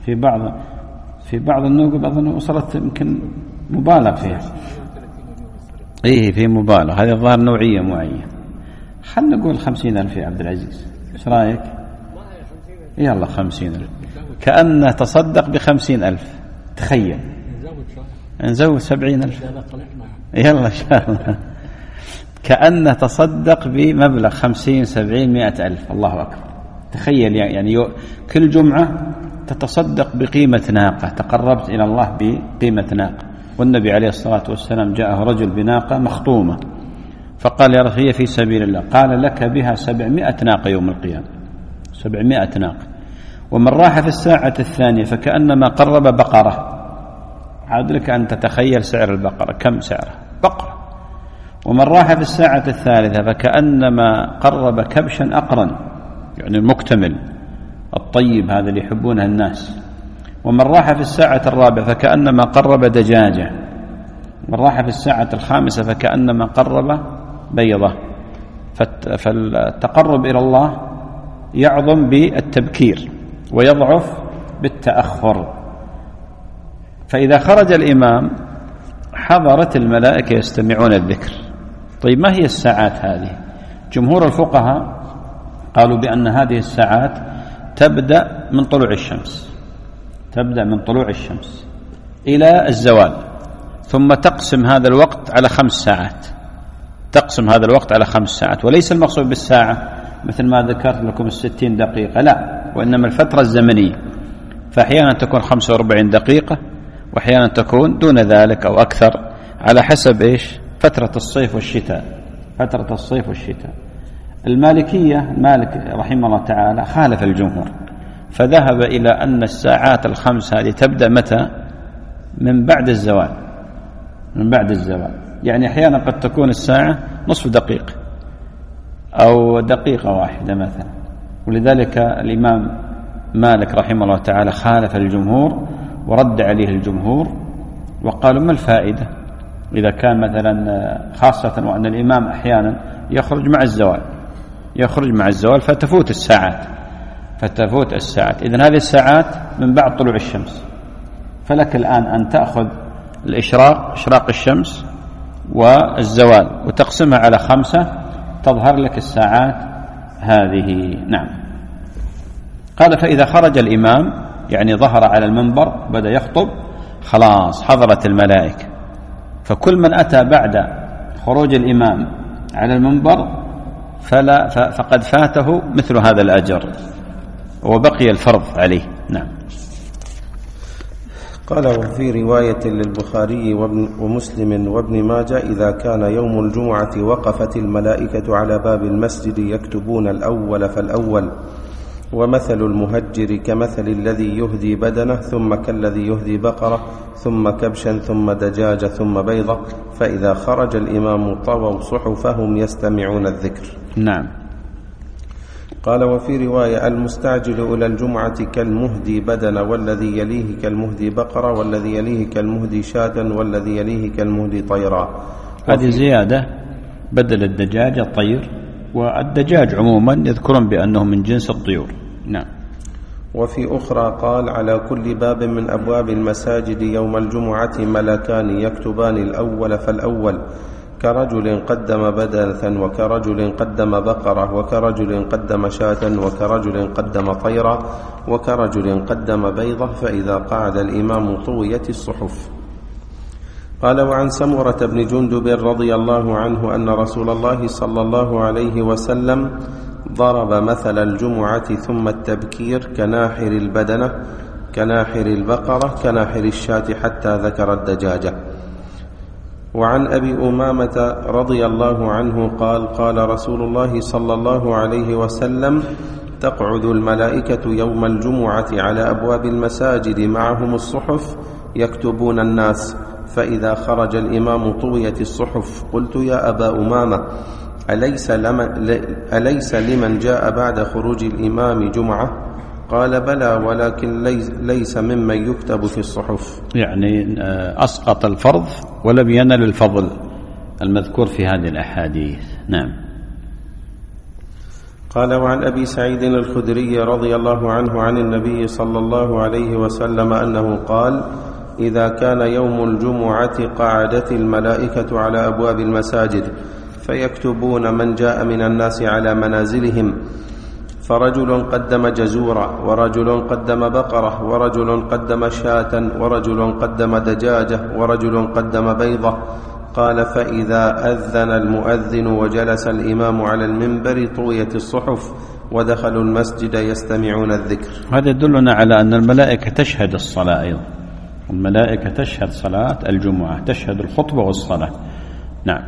في بعض في بعض النوقب أظن وصلت يمكن مبالغ فيها. إيه في مبالغ، هذه الظاهر نوعية معينة. خلنا نقول خمسين ألف يا عبد العزيز، إيش رأيك؟ يلا خمسين ألف، كأن تصدق بخمسين ألف. تخيل نزود سبعين ألف، يلا إن شاء الله. كأن تصدق بمبلغ خمسين سبعين مئة ألف. الله أكبر. تخيل يعني كل جمعة تتصدق بقيمة ناقة، تقربت إلى الله بقيمة ناقة. والنبي عليه الصلاة والسلام جاءه رجل بناقة مخطومة فقال يا رسول هي في سبيل الله، قال لك بها سبعمائة ناقة يوم القيامة، سبعمائة ناقة. ومن راح في الساعة الثانية فكأنما قرب بقرة. عاد لك أن تتخيل سعر البقرة كم سعرها بقرة. ومن راح في الساعة الثالثة فكأنما قرب كبشا أقرن، يعني المكتمل الطيب هذا اللي يحبونه الناس. ومن راح في الساعة الرابعة فكأنما قرب دجاجة. من راح في الساعة الخامسة فكأنما قرب بيضة. فالتقرب إلى الله يعظم بالتبكير ويضعف بالتأخر. فإذا خرج الإمام حضرت الملائكة يستمعون الذكر. طيب ما هي الساعات هذه؟ جمهور الفقهاء قالوا بأن هذه الساعات تبدأ من طلوع الشمس، تبدأ من طلوع الشمس إلى الزوال، ثم تقسم هذا الوقت على خمس ساعات، تقسم هذا الوقت على خمس ساعات. وليس المقصود بالساعة مثل ما ذكرت لكم الستين دقيقة، لا، وإنما الفترة الزمنية. فأحيانا تكون خمسة وأربعين دقيقة، وأحيانا تكون دون ذلك أو أكثر، على حسب إيش فترة الصيف والشتاء، فترة الصيف والشتاء. المالكية مالك رحمه الله تعالى خالف الجمهور، فذهب إلى أن الساعات الخمس هذه تبدأ متى؟ من بعد الزوال، من بعد الزوال. يعني أحيانا قد تكون الساعة نصف دقيقة أو دقيقة واحدة مثلا. ولذلك الإمام مالك رحمه الله تعالى خالف الجمهور ورد عليه الجمهور، وقالوا ما الفائدة إذا كان مثلا، خاصة وأن الإمام أحيانا يخرج مع الزوال، يخرج مع الزوال فتفوت الساعات، فتفوت الساعات. إذن هذه الساعات من بعد طلوع الشمس. فلك الآن أن تأخذ الإشراق، إشراق الشمس والزوال، وتقسمها على خمسة، تظهر لك الساعات هذه. نعم. قال فإذا خرج الإمام يعني ظهر على المنبر بدأ يخطب، خلاص حضرت الملائكة. فكل من أتى بعد خروج الإمام على المنبر فلا فقد فاته مثل هذا الأجر وبقي الفرض عليه. نعم. قال وفي رواية للبخاري ومسلم وابن ماجه إذا كان يوم الجمعة وقفت الملائكة على باب المسجد يكتبون الأول فالأول، ومثل المهجر كمثل الذي يهدي بدنه ثم كالذي يهدي بقرة ثم كبشا ثم دجاجة ثم بيضة، فإذا خرج الإمام طووا صحفهم يستمعون الذكر. نعم. قال وفي رواية المستعجل إلى الجمعة كالمهدي بدن، والذي يليه كالمهدي بقرة، والذي يليه كالمهدي شاة، والذي يليه كالمهدي طيرا. هذه زيادة بدل الدجاج الطير، والدجاج عموما يذكرون بأنه من جنس الطيور. نعم. وفي أخرى قال على كل باب من أبواب المساجد يوم الجمعة ملكان يكتبان الأول فالأول، كرجل قدم بدنة، وكرجل قدم بقرة، وكرجل قدم شاة، وكرجل قدم طيرا، وكرجل قدم بيضة، فإذا قعد الإمام طويت الصحف. قال وعن سمرة بن جندب رضي الله عنه أن رسول الله صلى الله عليه وسلم ضرب مثل الجمعة ثم التبكير كناحر البدنة، كناحر البقرة، كناحر الشاة، حتى ذكر الدجاجة. وعن أبي أمامة رضي الله عنه قال قال رسول الله صلى الله عليه وسلم تقعد الملائكة يوم الجمعة على أبواب المساجد معهم الصحف يكتبون الناس، فإذا خرج الإمام طويت الصحف. قلت يا أبا أمامة أليس لمن, أليس لمن جاء بعد خروج الإمام جمعة؟ قال بلى، ولكن ليس ممن يكتب في الصحف. يعني أسقط الفرض ولم ينل الفضل المذكور في هذه الأحاديث. نعم. قال: وعن أبي سعيد الخدري رضي الله عنه عن النبي صلى الله عليه وسلم أنه قال: إذا كان يوم الجمعة قعدت الملائكة على أبواب المساجد فيكتبون من جاء من الناس على منازلهم، فرجل قدم جزورا، ورجل قدم بقرة، ورجل قدم شاة، ورجل قدم دجاجة، ورجل قدم بيضة. قال: فإذا أذن المؤذن وجلس الإمام على المنبر طويت الصحف ودخلوا المسجد يستمعون الذكر. هذا يدلنا على أن الملائكة تشهد الصلاة أيضا، الملائكة تشهد صلاة الجمعة، تشهد الخطبة والصلاة. نعم.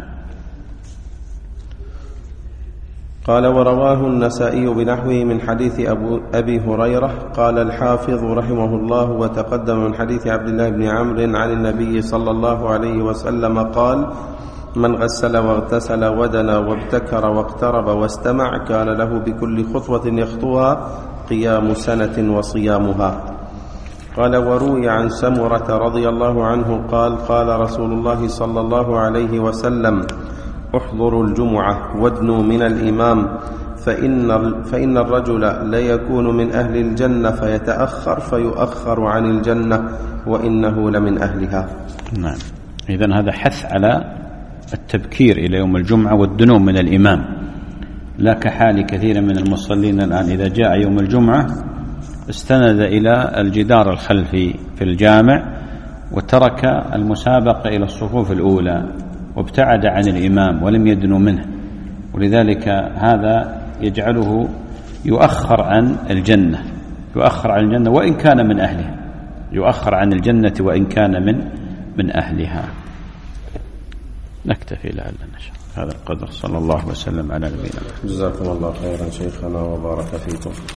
قال: ورواه النسائي بنحوه من حديث أبو أبي هريرة. قال الحافظ رحمه الله: وتقدم من حديث عبد الله بن عمرو عن النبي صلى الله عليه وسلم قال: من غسل واغتسل ودنا وابتكر واقترب واستمع كان له بكل خطوة يخطوها قيام سنة وصيامها. قال: وروي عن سمرة رضي الله عنه قال: قال رسول الله صلى الله عليه وسلم: احضروا الجمعة وادنوا من الإمام، فإن, فإن الرجل ليكون من أهل الجنة فيتأخر فيؤخر عن الجنة وإنه لمن أهلها. نعم. إذن هذا حث على التبكير إلى يوم الجمعة والدنو من الإمام، لا كحال كثير من المصلين الآن إذا جاء يوم الجمعة استند إلى الجدار الخلفي في الجامع وترك المسابقة إلى الصفوف الأولى وابتعد عن الإمام ولم يدنو منه، ولذلك هذا يجعله يؤخر عن الجنة، يؤخر عن الجنة وإن كان من أهلها، يؤخر عن الجنة وإن كان من من أهلها. نكتفي لعلنا نشاء هذا القدر. صلى الله وسلم على نبينا. جزاكم الله خيرا شيخنا وبارك فيكم.